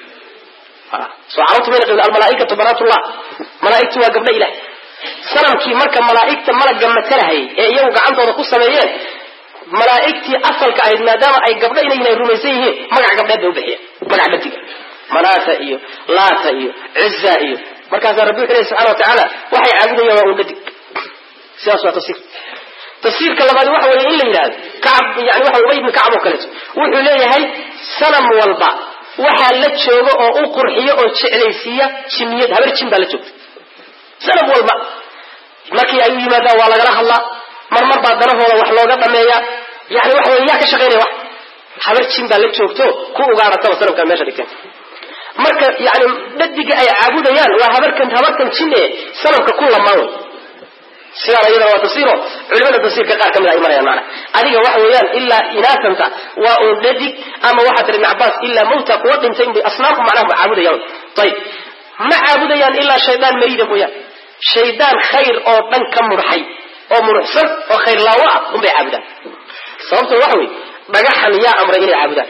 su'aalatu min al-malaa'ikatu banatullah malaa'iktu waa gabdho ilaahay sanamkii marka malaa'ikta malaga matalahay ee iyagu gacantooda ku sameeyeen malaa'iktii asalka ahayd maadaama ay gabdho inay rumaysan yihiin magac gabdheed bay u bixiyeen magac dhadiga Manata iyo Lata iyo Uzza iyo markaas Rabbi subhanahu wa ta'ala waxay caabudayaan waa dhadig sidaas waa tafsiirka labaad waxa weeye in la yiraahdo Ka'b yani waxa uu ibn Ka'b oo kale wuxuu leeyahay sanam walba waxa la joogo oo u qurxiyo oo jeclaysiya jimiyad habar jin baa la joogto sanam walba markii ay yimaadaan waa laga hadlaa marmar baa danahooda wax looga dhameeya yani waxa weeye ka shaqeynaya wax habar jin baa la joogto ku ugaarata sanamka meesha dhigtay marka yani dhadiga ay caabudayaan waa habarkan jin ee sanamka ku lamaan سيارة يدا وتصيره علمنا تصير كقار كمل أي مرة معنا أديك واحد ويان إلا إناثنتا وأولدك أما واحد ابن عباس إلا موتى قوات تيم بأصنامهم معناهم عبود يوم طيب ما عبود يان إلا شيطان مريد ويان شيطان خير أو من كم مرحي أو مرحسن أو خير لا واحد هم بعبدا صوت الوحوي dhagaxan yaa amray inay caabudaan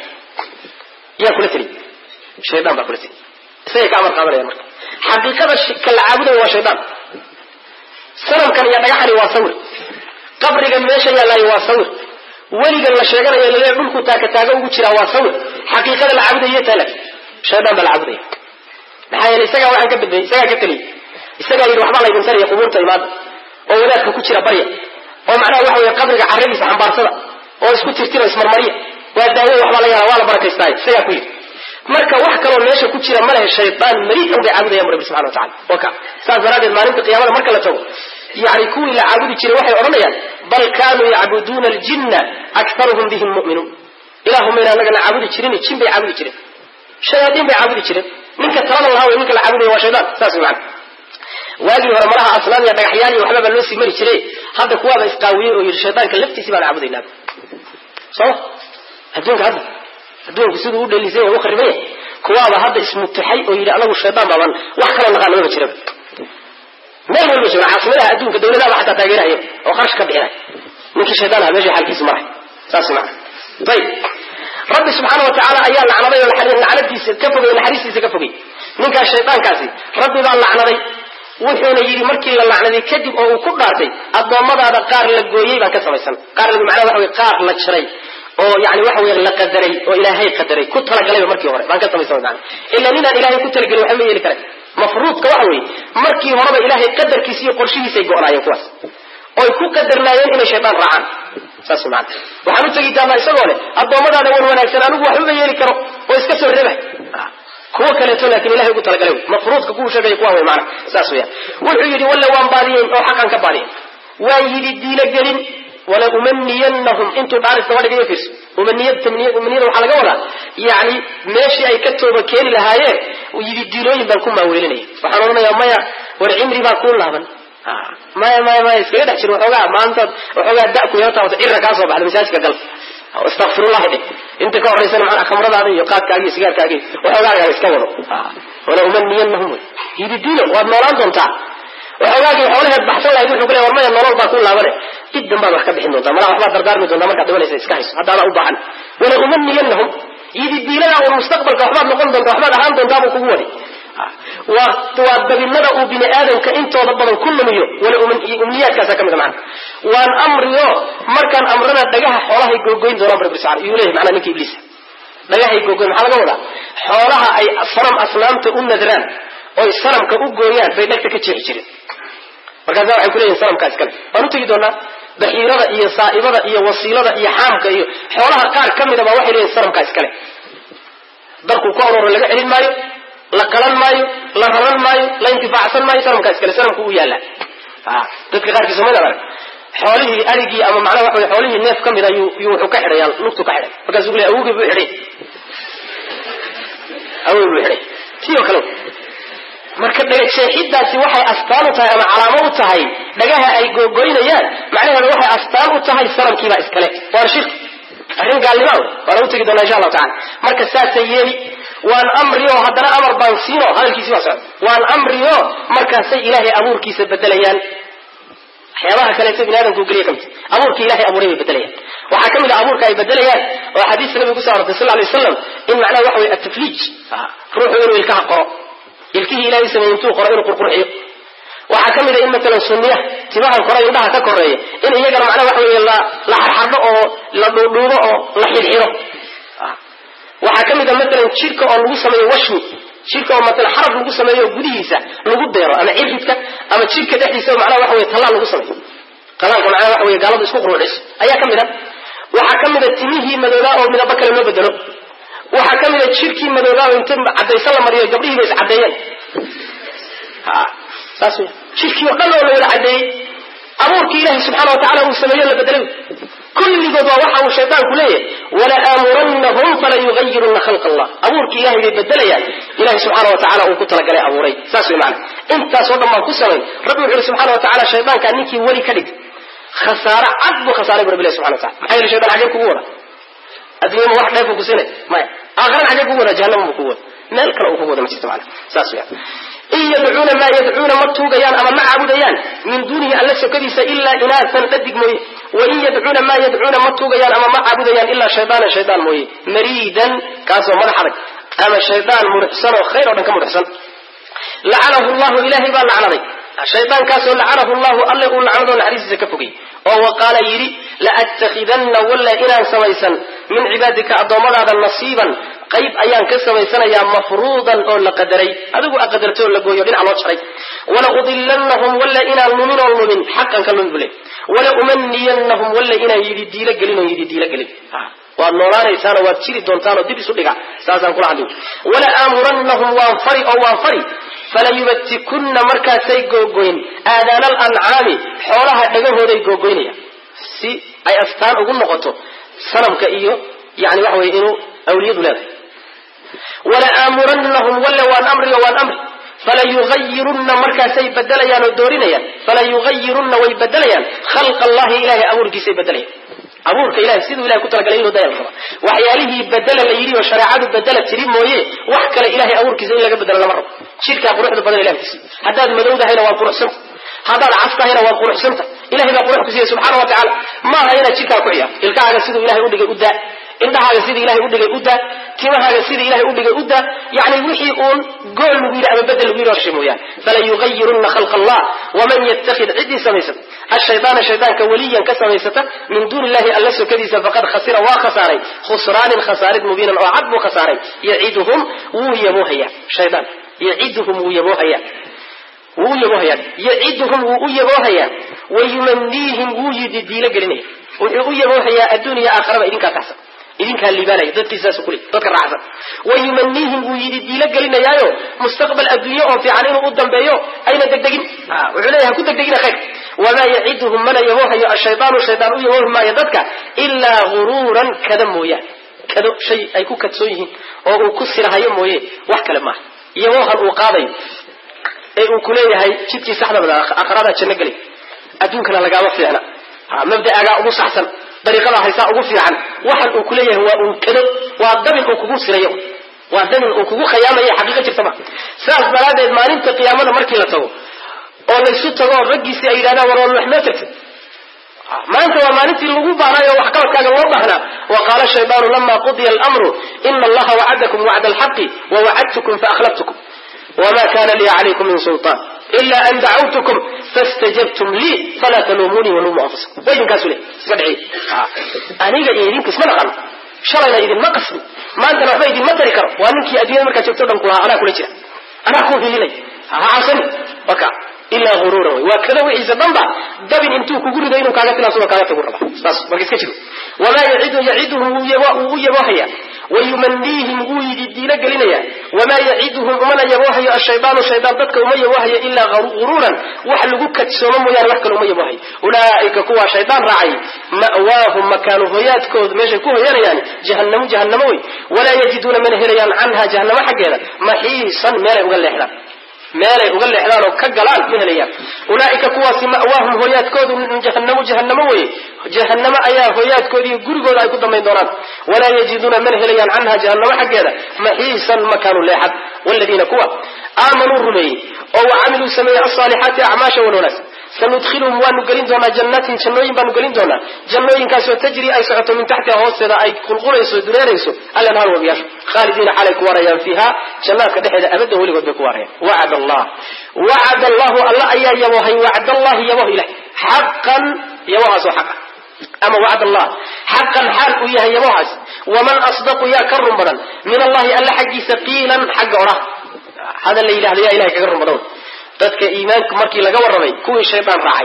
yaa kula tali shaydaan baa kula tali isagay ka amar qaadanaya marka xaqiiqada ka la caabudayo waa shaydaan sanamkan iyo dhagaxani waa sawir qabrigan meesha yaallaayo waa sawir weligan la sheeganayo lalee dhulku taakataaga ugu jiraa waa sawir xaqiiqada la caabudayo taala shaydaan baa la caabudaya maxaa yeelay isagaa waxaan ka badbayay isagaa ka taliyay isagaa yidhi waxbaa laydin tariya qubuurta imaada oo wadaadka ku jira barya oo macnaha waxa weeye qabriga carradiisa xambaarsada oo isku tirtira ismarmariya waa daawo waxbaa laga waa la barakaystaayo isagaa ku yidhi marka wax kaloo meesha ku jira ma lehe shaydaan mariixan bay caabudayaan rabbi subxana watacala waka saas daraaddeed maalinta qiyaamada marka la tago yani kuwii la caabudi jiray waxay odhanayaan bal kaanuu yacbuduuna aljinna aktaruhum bihim mu'minuun ilaahumayna anaga la caabudi jirin jin bay caabudi jireen shayaadiin bay caabudi jireen ninka talada lahaa way ninka la caabudaya waa shaydaan saas wey macana waagii hore malaha asnaam iyo dhagaxyaal iyo waxbaba loo sii mari jiray hadda kuwaaba isqaawiyey oo yidhi shaydaanka laftiisii baan caabudaynaa soo adduunka hadda adduunku siduu u dhalisay oo u kharibay kuwaaba hadda ismutaxay oo yidhi anagu shaydaan baaban wax kaloo naqaan maba jiraba meel walba jooga caasimadaha adduunka dawladaaba xataa taageerahaya oo qarash ka bixinaya ninkii shaydaan aha meesha xaalkiisu maray saas macana ayib rabbi subxaana watacaala ayaa lacnaday oo lacnadiisa ka fogay naxariistiisa ka fogay ninkaas shaydaankaasi rabbi baa lacnaday wuxuuna yidhi markii la lacnaday kadib oo uu ku dhaartay addoommadaada qaar la gooyey baan ka samaysan qaar macnaha waxa weye qaar la jaray oo yani waxa weye la qadaray oo ilaahay qadaray ku talagalayba markii hore baan ka samaysan macana ilaa ninaan ilaahay ku talagelin waxba ma yeeli karay mafruudka waxa weeye markii horeba ilaahay qadarkiisa iyo qorshihiisay go'naayeen kuwaas oy ku qadarnaayeen inay shaydaan raacaan saas macana waxaan u tegi doonaa isagoo leh addoommadaada wan wanaagsan anigu waxba ma yeeli karo oo iska soo reba kuwa kaleeto laakiin ilahay ugu talagalay mafruudka kuwa sheegay kuwa way macana saas weeyaan wuxuu yidhi walla waan baadiyeen oo xaqan ka baadiyeen waan yidhi diina gelin wala umaniyannahum intuu dhaaris daba dhigayo fiirso umaniyada waxaa laga wadaa yani meeshii ay ka tooba keeni lahaayeen yidhi diinooyin baan ku maaweelinaya waxaan odhanayaa maya war cimri baa kuu laaban maya iskaga dhex jiro waxoogaa maanta waxoogaa da-ku yaro taabata cirra kaa soo baxda masaajidka gal istakfirullahi dheh inta ka horaysana macnaa khamradaada iyo qaadkaaga iyo sigaarkaaga waxoogaaga iska wado wala umaniyannahum wey yidhi diino waad noolaan doontaa waxoogaagii xoolaheed baxsan lahayd wuxuu ku leeya war maya nolol baa ku laabane dib danbaad wax ka bixin doontaa malaha waxbaad dardaarmi doontaa markaad dhimanaysa iska hayso haddaana u baahan wala umaniyannahum yidhi diinada oo mustaqbalka waxbaad noqon doontaa waxbaad ahaan doontaa buu kugu wadi waa dabinada uu bini aadamka intooda badan ku lumiyo wala umniyaadkaasa ka mid a macana waan amriyo markaan amrana dhagaha xoolahay googoyn doonaan rabbi subxana yuu leeyahay macnaa ninka ibliisa dhagahay googoyn maxaa laga wadaa xoolaha ay sanam asnaamta u nadraan oy sanamka u gooyaan bay dhagta ka jeexi jireen markaasa waxay kuleeyihin sanamkaa iskale waan u tegi doonaa baxiirada iyo saa'ibada iyo wasiilada iyo xaamka iyo xoolaha qaar ka midaba waxay leeyihin sanamkaa iskale darkuu ku arooro laga celin maayo la qalan maayo la raran maayo la intifaacsan maayo sanamkaa iskale sanamku u yaallaa dadka qaarkiisa mayd arag xoolihii arigii ama macnaha waxa wey xoolihii neef ka mida yuu wuxuu ka xidhayaa lugtu ka xidhay markaasuu ku leey awogii buu xidhay awogii buu xidhay tii oo kale marka dhagajeexidaasi waxay astaan u tahay ama calaamo u tahay dhagaha ay googoynayaan macnaheeda waxay astaan u tahay sanamkiibaa iskale waana shirki arrin gaalnima waana u tegi doonaa insha allahu tacala marka saasay yeeli waan amriyo haddana amar baan siino hadalkiisi baa socda waan amriyo markaasay ilaahay abuurkiisa bedelayaan waxyaabaha kaleeto bini aadamku geliya ka mid abuurkii ilahay abuuray bay bedelayaan waxaa ka mid a abuurka ay bedelayaan oo xadiiska nabiga kuso arortay sal alay wasalam in macnaha waxa weye atafliij ruuxu inuu ilkaha qoro ilkihii ilahay sameeyey intuu qoro inuu qurqurxiyo waxaa ka mid a in matalan sunniya timahan kore indhaha ka koreeya in iyagana macnaha waxa weye la xarxardho oo la dhuudhuubo oo la xidhxidho waxaa ka mid a matalan jidhka oo lagu sameeyo washmi jidhka oo matalan xaraf lagu sameeyo oo gudihiisa lagu deero ama ciridka ama jidhka dhexdiisa macnaha waxa weye tallaal lagu sameeyo talaalka macnaha waxa weye gaaladu isku quruuciso ayaa ka mid a waxaa ka mid a timihii madoobaa oo midaba kale loo bedelo waxaa ka mid a jidhkii madoobaa oo inta caddaysan la mariyo gabdhihiiba is caddeeyeen saas wey jidhkii oo dhan oo la wada caddeeyey abuurkii ilaahay subxaana watacala uu sameeyo la bedelay kulligood waa waxa uu shaydaanku leeyahay wala aamurannahum fala yugayirunna khalqa allah abuurkii ilahay bay bedelayaan ilahay subxaana watacala uu ku talagalay abuuray saas wey macana intaasoo dhan baan ku samayn rabbi wuxu uhi subxana watacala shaydaankaa ninkii weli ka dhig khasaare cad buu khasaaray bu rabbi ilahi subxana watacala maxaa yeele shaydan xagee kugu wada adduunyama wax dheefuu ku siinay maya aakhirana xagee kugu wada jahannama buu kugu wada meel kale uu kugu wada ma jirto macana saas weya in yad'uuna ma yad'uuna matugayaan ama ma caabudayaan min dunihi alla sokadiisa illa inaasan dhadig mooye wa in yad'uuna ma yad'uuna matugayaan ama ma caabudayaan illa shaytaan mooye mariidan kaasoo madax adag ama shaydaan murixsan oo khayr oo dhan ka murixsan la'anahu allah ilahi baa la'anaday shaytaan kaasoo la'anahu allah alla uu la'anado naxariistiisa ka fogay oo waqaala yiri la attakhidanna walla inaan samaysan min cibaadika adoomadaada nasiiban qayb ayaan ka samaysanayaa mafruudan oo la qadaray adigu aqadartay oo la gooyo dhinac loo jaray wala udillannahum walla inaan lumin xaqan ka lumin bule wala umanniyannahum walla inaan yidi diila gelin waad noolaanaysaan waad jiri doontaan oo dib isu dhiga saasaan kula hadlay wala aamurannahum waan fari fala yubtikunna markaasay googoyn aadaan al-an'aami xoolaha dhagahooday googoynaya si ay astaan ugu noqoto sanamka iyo yani waxa weeye inuu awliyadu leedahay wala aamurannahum wala waan amri fala yughayyirunna markaasay badalayaan oo doorinayaan fala yughayyirunna way badalayaan khalqa allahi ilahi abuurkiisay badalayaan abuurka ilahi siduu ilahi ku talagalay inuu dayal qaba waxyaalihii badala la yiri oo shariicadu badala tiri mooye wax kale ilahi abuurkiisa in laga badalo lama rabo shirka quruxda badan ilahi hadaad madowdahayna waa quruxsan hadaad castahayna waa quruxsanta ilahi baa quruxku siiyay subhanahu wa ta'ala ma hayna shirka ku ciyaar ilkaaga siduu ilahi u dhigay u daa indhahaaga sidii ilahay u dhigay u daa timahaaga sidii ilahay u dhigay u daa yani wixii uun gool lagu yiri ama bedel lagu yiri oo shimooyaan fala yughayyirunna khalqa allah waman yattakhid ciddi samaysat ash-shaytaana shaytaanka waliyan ka samaysata min duuni illahi alla sokadiisa faqad khasira waa khasaaray khusraanin khasaarid mubiinan oo cad buu khasaaray yaciduhum wuu yabuhaya shaytaan yaciduhum wuu yabuhaya yaciduhum wuu yabuhaya wayumannihim wuu yidiila gelinaya wuxuu u yabuhaya adduuniya aakhirada idinkaa taxsan idinkaa liibaanaya dadkiisaas ku leey dadka raacsan wayumannihim wuu yidiila gelinayaayo mustaqbal adduunyo oo fiican inuu u dambeeyo ayna degdegin wuxuu leeyahay ku degdegina khayr wamaa yaciduhum mana yabuhayo ashaytaanu shaytaan u yabuhmaayo dadka ilaa guruuran kada mooyaan kado shay ay ku kadsoon yihiin oo uu ku sirahayo mooye wax kale maaha yabuhan uu qaadayo ee uu ku leeyahay jidkii saxda aakhirada janno galay adduunkana lagaama fiicna mabda'aaga ugu saxsan dariiqada haysaa ugu fiican waxan uu ku leeyahay waa un kado waa dabin uu kugu sirayo waa dabin uu kugu khiyaamayo xaqiiqo jirta ma saas daraadeed maalinta qiyaamada markii la tago oo la isu tago raggiisii ay yidhahdaan war wax ma tagtay maanta waa maalintii lagu baahnayo wax qabadkaaga loo baahnaa waqaala shaydaanu lama qudiya al-amru ina allaha wacadakum wacda alxaqi wawacadtukum faakhlaftukum wama kana lii calaykum min sultaan ila an dacawtukum fastajabtum lii falaa taluumunii waluumuu anfusakum waydinkaas le iska dhici aniga iyo idinka isma dhaqan shalayna idinma qasbi maantana waxba idinma tari karo waa ninkii adduunyada markaa joogto dhan kulahaa anaa kula jira anaa ku hilinay ha casani waka ilaa guruura way waa kada wixiisa dhanba dabin intuu kugu rido inuu kaaga tilaasado kaaga tagu raba saas marka iska jiro wamaa yaciduhum wuu yabohaya wayumannihim wuu yidiila gelinaya wamaa yaciduhum umana yabohayo ashaydaanu shaydaan dadka uma yabohayo ilaa guruuran wax lagu kadsoomo mooyaane wax kale uma yabohayo ulaa'ika kuwaa shaydaan raacay ma'waahum makaanu hoyaadkooda meeshay ku hoyanayaan jahannamo wey walaa yajiduuna mana helayaan canha jahannamo xaggeeda maxiisan meelay uga leexdaan oo ka galaan ma helayaan ulaa'ika kuwaasi ma'waahum hoyaadkoodu jahannamo weye jahannamo ayaa hoyaadkoodiiyo gurigooda ay ku dambayn doonaan walaa yajiduuna mana helayaan canha jahannamo xaggeeda maxiisan makaanu leexad waladiina kuwa aamanuu rumeeyey oo wacamiluu sameeyey alsaalixaati acmaasha walwanaas sanudkhiluhum waanu gelin doonaa jannatin jannooyin baanu gelin doonaa jannooyinkaasoo tajri ay socoto min taxtiha hoosteeda ay qulqulayso dureerayso alanhaar wabiyaasho khaalidiina xalay ku waarayaan fiiha jannaadka dhexeeda abadan weligood bay ku waarayaan wacad allahu alla ayaa yabohay wacdallahi yaboh ilah xaqan yabohaasoo xaqa ama wacd allah xaqan xaal uu yahay yabohaas waman asdaqu yaa ka run badan min allahi alla xaggiisa qiilan xagga odhaha hada la yidhahdo yaa ilahay kaga run badan dadka iimaanka markii laga warramay kuwii shaydaan raacay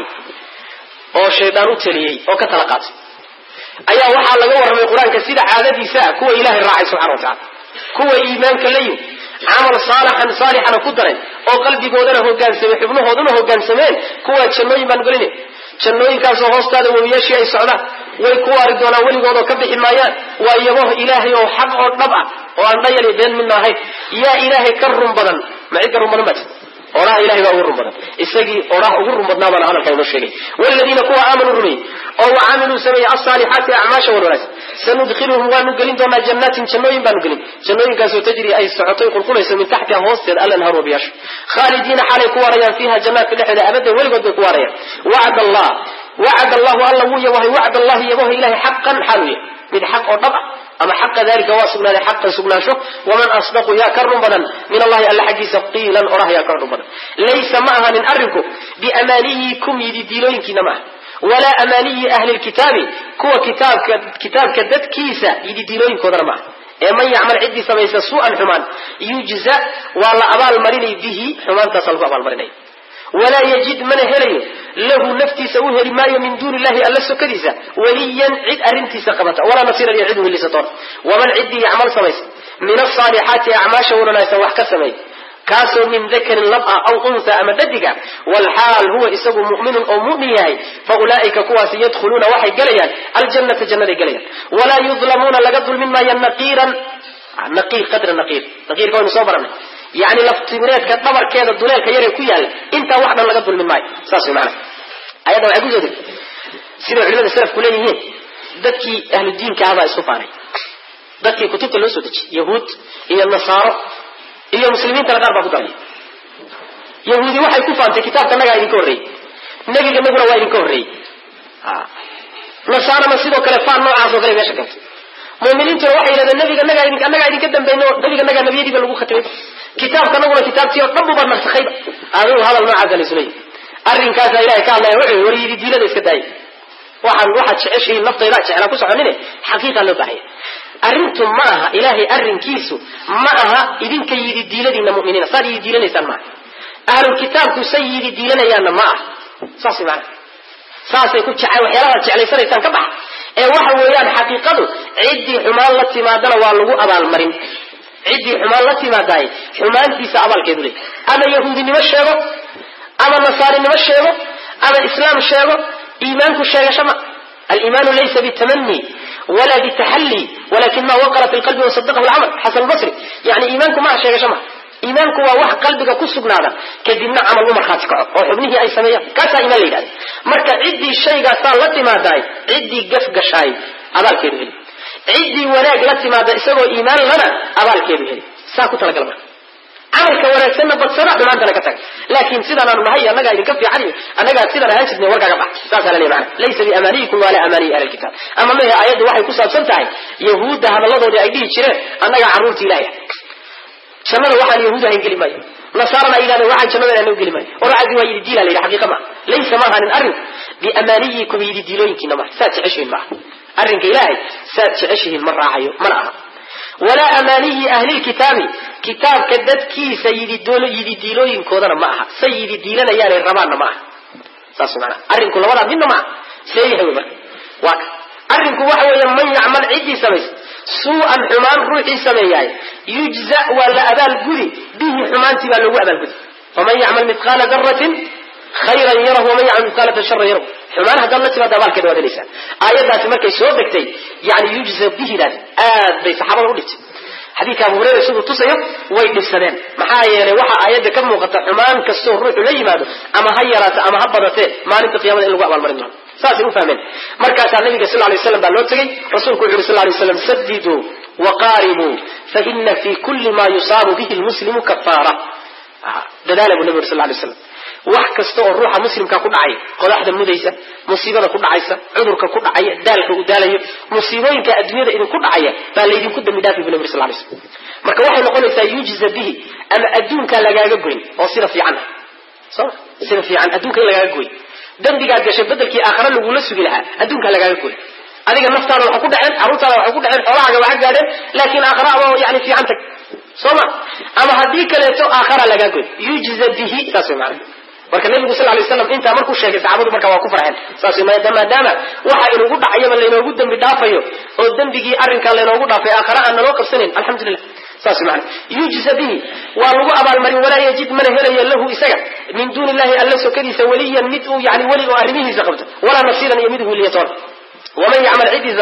oo shaydaan u taliyey oo ka tala qaatay ayaa waxaa laga warramay qur-aanka sida caadadiisa kuwa ilaahay raacay subxana wa tacala kuwa iimaanka la yimi camal saalixana ku daray oo qalbigoodana hogaansamay xubnahooduna hogaansameen kuwaa jannooyin baan gelinay jannooyinkaasoo hoostaada webiyaashii ay socdaan way ku waari doonaan weligood oo ka bixi maayaan waa yaboh ilaahay oo xaq oo dhab ah oo aan dhayal iyo been midna ahayn yaa ilaahay ka run badan ma cid ka run badan baa jirta oraha ilahay baa ugu run badan isagii oraha ugu run badnaa baana hadalka inoo sheegay waladiina kuwa aamanuu rumeeyey oo wacamiluu sameeyey alsaalixaati acmaasha walwanaagsan sanudkhiluhum waanu gelin doonaa janaatin jannooyin baanu gelin jannooyinkaasoo tajri ay socotay qulqulayso min taxtiha hoosteed alanharu biyash khaalidiina xalay ku waarayaan fiiha jannaadka dhexdeeda abadan weligood bay ku waarayaan wacd allahu alla wuu yabahay wacd allahi yabaha ilahay xaqan xaluya mid xaq oo dhab ah ama xaqa dalika waa sugnaaday xaqan sugnaansho waman asdaqu yaa ka run badan min allahi alla xaggiisa qiilan orah yaa ka run badan laysa ma ahanin arrinku biamaaniyikum yididiilooyinkiina ma aha walaa amaaniyi ahli lkitaabi kuwa kitaabka dadkiisa yididiilooyinkoodana ma aha ee man yacmal ciddii samaysa suu'an xumaan yujza waa la abaalmarinay bihi xumaantaasa lagu abaalmarinaya walaa yajid mana helayo lahu naftiisa u heli maayo min duuni illahi alla sokadiisa waliyan cid arrintiisa qabata walaa nasiiran iyo cid uhilisatoon waman ciddii yacmal samaysa min asaalixaati acmaasha wanaagsan wax ka sameey kaasoo min dakarin lab ah aw unsa ama dhadiga walxaal huwa isagu mu'minun oo mu'min yahay fa ulaa'ika kuwaasi yadkhuluuna waxay gelayaan aljannata jannaday gelayaan walaa yudlamuuna laga dulmin maayo naqiir qadra naqiirka waynu soo baranay yani laftimireedka dhabarkeeda duleelka yaree ku yaalla intaa wax dhan laga dulmin maayo saas way macana ayadda waxay kusoo degtay siday culimada salafku leeyihiin dadkii ahlu diinka ahbaa isku faanay dadkii kutubta loo soo dejiyey yahuud iyo nasaaro iyo muslimiintana qaar baa ku daray yahuudi waxay ku faantay kitaabka nagaa idinka horreeyey nebiga naguna waa idinka horreeyey nasaarana sidoo kale faan noocaas oo kale meesha keentay mu'miniintuna waxay yidhahdeen nabiga idinka dambayno nabiga nagaa nabiyadiiba lagu khatimay kitaabka naguna kitaabtii oo dhan buba nasakhayba adigu hadal noocaasa laysuley arrinkaasa ilahay ka hadlaya wuxuu war yidhi diilada iska daayay waxaad jeceshihiin naftaydaa jeclaa ku soconine xaqiiqa loo baahaya arrintu ma aha ilaahay arrinkiisu ma aha idinka yidhi diiladiina mu'miniina saad yidhi diilanaysaan maaha ahlul kitaabku say yidhi diilanayaanna ma aha saas maana saasay ku waxyaalahaad jeclaysanaysaan ka baxa ee waxa weeyaan xaqiiqadu ciddii xumaan la timaadana waa lagu abaalmarin ciddii xumaan la timaadaay xumaantiisa abaalkeedu leey ama yahuudinimo sheego ama nasaarinimo sheego ama islaam sheego iimaanku sheegasho ma aliimaanu laysa bitamani wala bitaxalli walakin ma waqara fi lqalbi wasadaqahu lcamal xasan albasri yani iimaanku maaha sheegasho ma iimaanku waa wax qalbiga ku sugnaada kadibna camal u markhaati kaco oo xubnihii ay sameeyaan kaasaa iimaan la yidhahda marka ciddii shaygaasaa la timaadaay ciddii gaf gashaay abaalkeedu heli ciddii wanaag la timaada isagoo iimaan lana abaalkeedu heli saa ku talagala marka camalka wanaagsanna badsada xumaantana ka taga laakiin sidaanaanu nahay annagaa idinka fiican annagaa sidaan ahaan jirnay warkaaga bax saasaa la leey macana laysa biamaaniyikum walaa amaaniyi ahli lkitaab ama mehe aayaddu waxay ku saabsan tahay yahuudda hadalladoodii ay dhihi jireen annagaa carruurta ilaahay jannada waxaan yahuud ahayn geli maayo nasaarana ay yidhahdeen waxaan jannada anoo geli maayo oo racdi waa yidhi diila la yidhi xaqiiqa ma laysa ma ahanin arrinku biamaaniyikum yidhi diilooyinkiina maaha saad jeceshihiin maaha arrinka ilaahay saad jeceshihiin ma raacayo mana aha walaa amaaniyi ahlilkitaabi kitaabka dadkiisa yidhi diilooyinkoodana ma aha say yidhi diilanayaanay rabaanna ma aha saas maanaa arrinku labadaa midna ma aha see yahay wey marka waa ka arrinku waxa weeye man yacmal ciddii samaysa suu'an xumaan ruuxii sameeyaay yujza waa la abaalgudi bihi xumaantii baa lagu abaalgudi faman yacmal mithqaala daratin khayran yarahu waman yacmal mithqaala sharan yarahu xumaan haddaad la timaada abaalkeeda waad helaysaa aayaddaasi markay soo degtay yani yujza bihidaas aad bay saxaabada u dhibtay xadiidka abu hurayra siduu tusayo way dhibsadeen maxaa yeelay waxa aayadda ka muuqata xumaan kastoo ruuxu la yimaado ama ha yaraato ama ha badatee maalinta qiyamada in lagu abaalmarin doono saasay u fahmeen markaasaa nabiga sal lay slam baa loo tegey rasuulku wuxu yuri sal lay slam sadiduu waqaaribuu faina fi kulli ma yusaabu bihi lmuslimu kafaara dadaala buu nabi uri sal lay slam wax kasta oo ruuxa muslimka ku dhacay qodaxda mudaysa musiibada ku dhacaysa cudurka ku dhacaya daalka uu daalayo musiibooyinka adduunyada idinku dhacaya baa laydinku dambi dhaafi bu nabi sal lay slam marka waxay noqonaysaa yujza bihi ama adduunka lagaaga goyn oo sida fiican soo sida fiican adduunka in lagaaga goyn dambigaad gashay bedelkii aakhara lagula sugi lahaa adduunka lagaaga goyn adiga naftaada waxa ku dhaceen carruurtaada waxa ku dhaceen xoolahaaga waxa gaadheen laakiin aakhara ama yani fiican tag sooma ama haddii kaleeto aakhara lagaa goyn yujza bihi saas way macana marka nabigu sal lay waslam intaa markuu sheegay saxaabadu marka waa ku farxeen saas maadaama waxa inugu dhacayaba laynoogu dambi dhaafayo oo dembigii arrinkaa laynoogu dhaafay aakhara aan naloo qabsanayn alxamdulilah saas macana yujza bihi waa lagu abaalmarin walaa yajid mana helayo lahu isaga min duuni illahi alla sokadiisa waliyan mid uu yani weli oo arrimihiisa qabto walaa nasiiran iyo mid huliyatoon waman yacmal ciddii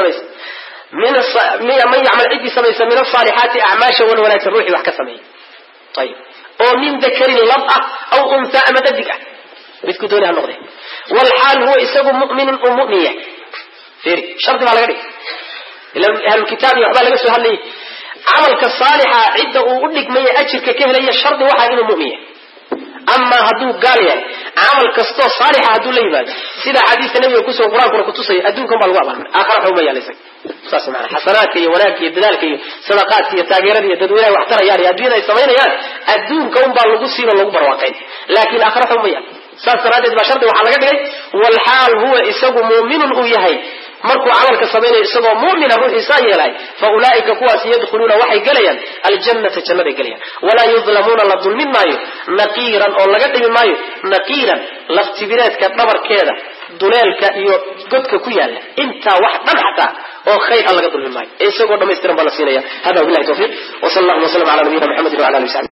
samaysa man yacmal ciddii samaysa min asaalixaati acmaasha wan wanaagsan ruuxii wax ka sameeyey ayib oo min dakarin lab ah aw unsa ama dadig ah midku dooni ha noqde walxaal huwa isagu mu'minun uu mu'min yahay fiiri shardi baa laga dhigay ila alkitab waxba laga soo hadlay amalka saalixa cidda uu u dhigmay ajirka ka helaya shardi waxa inuu mu'min amma haduu gaal yahay amal kasto saalixa haduu la yimaado sida xadiiska nabiga ku soo quraanka ku tusay adduunkan baa lagu abaalmarin aakhirada uma yeelaysan saas macna xasanaadka iyo wanaagga iyo dadaalka iyo sadaqaadka iyo taageerada iyo dadweynaha wax tarayaan iyo adduunka ay sameeyaan adduunka baa lagu siino lagu barwaaqay laakiin aakhirada uma yeelaysan saas daraadeed baa shardi waxa laga dhigay wal haal huwa isagu mu'minun uu yahay markuu amalka sameeyo isagoo mu'mina ruuxiisa yeelay fa ulaa'ika kuwaas yadkhuluna waxay galayaan aljannata jannada galayaan wala yuzlamuna la dulmin maayo naqiran oo laga dhimi maayo naqiran laftibireedka dhabarkeeda duleelka iyo godka ku yaala inta wax dhan xataa oo khayr laga dulmin maayo isagoo dhameystiran baa la siinaya hada billahi tawfiq wa sallallahu wa sallam ala nabiyyina muhammad wa ala alihi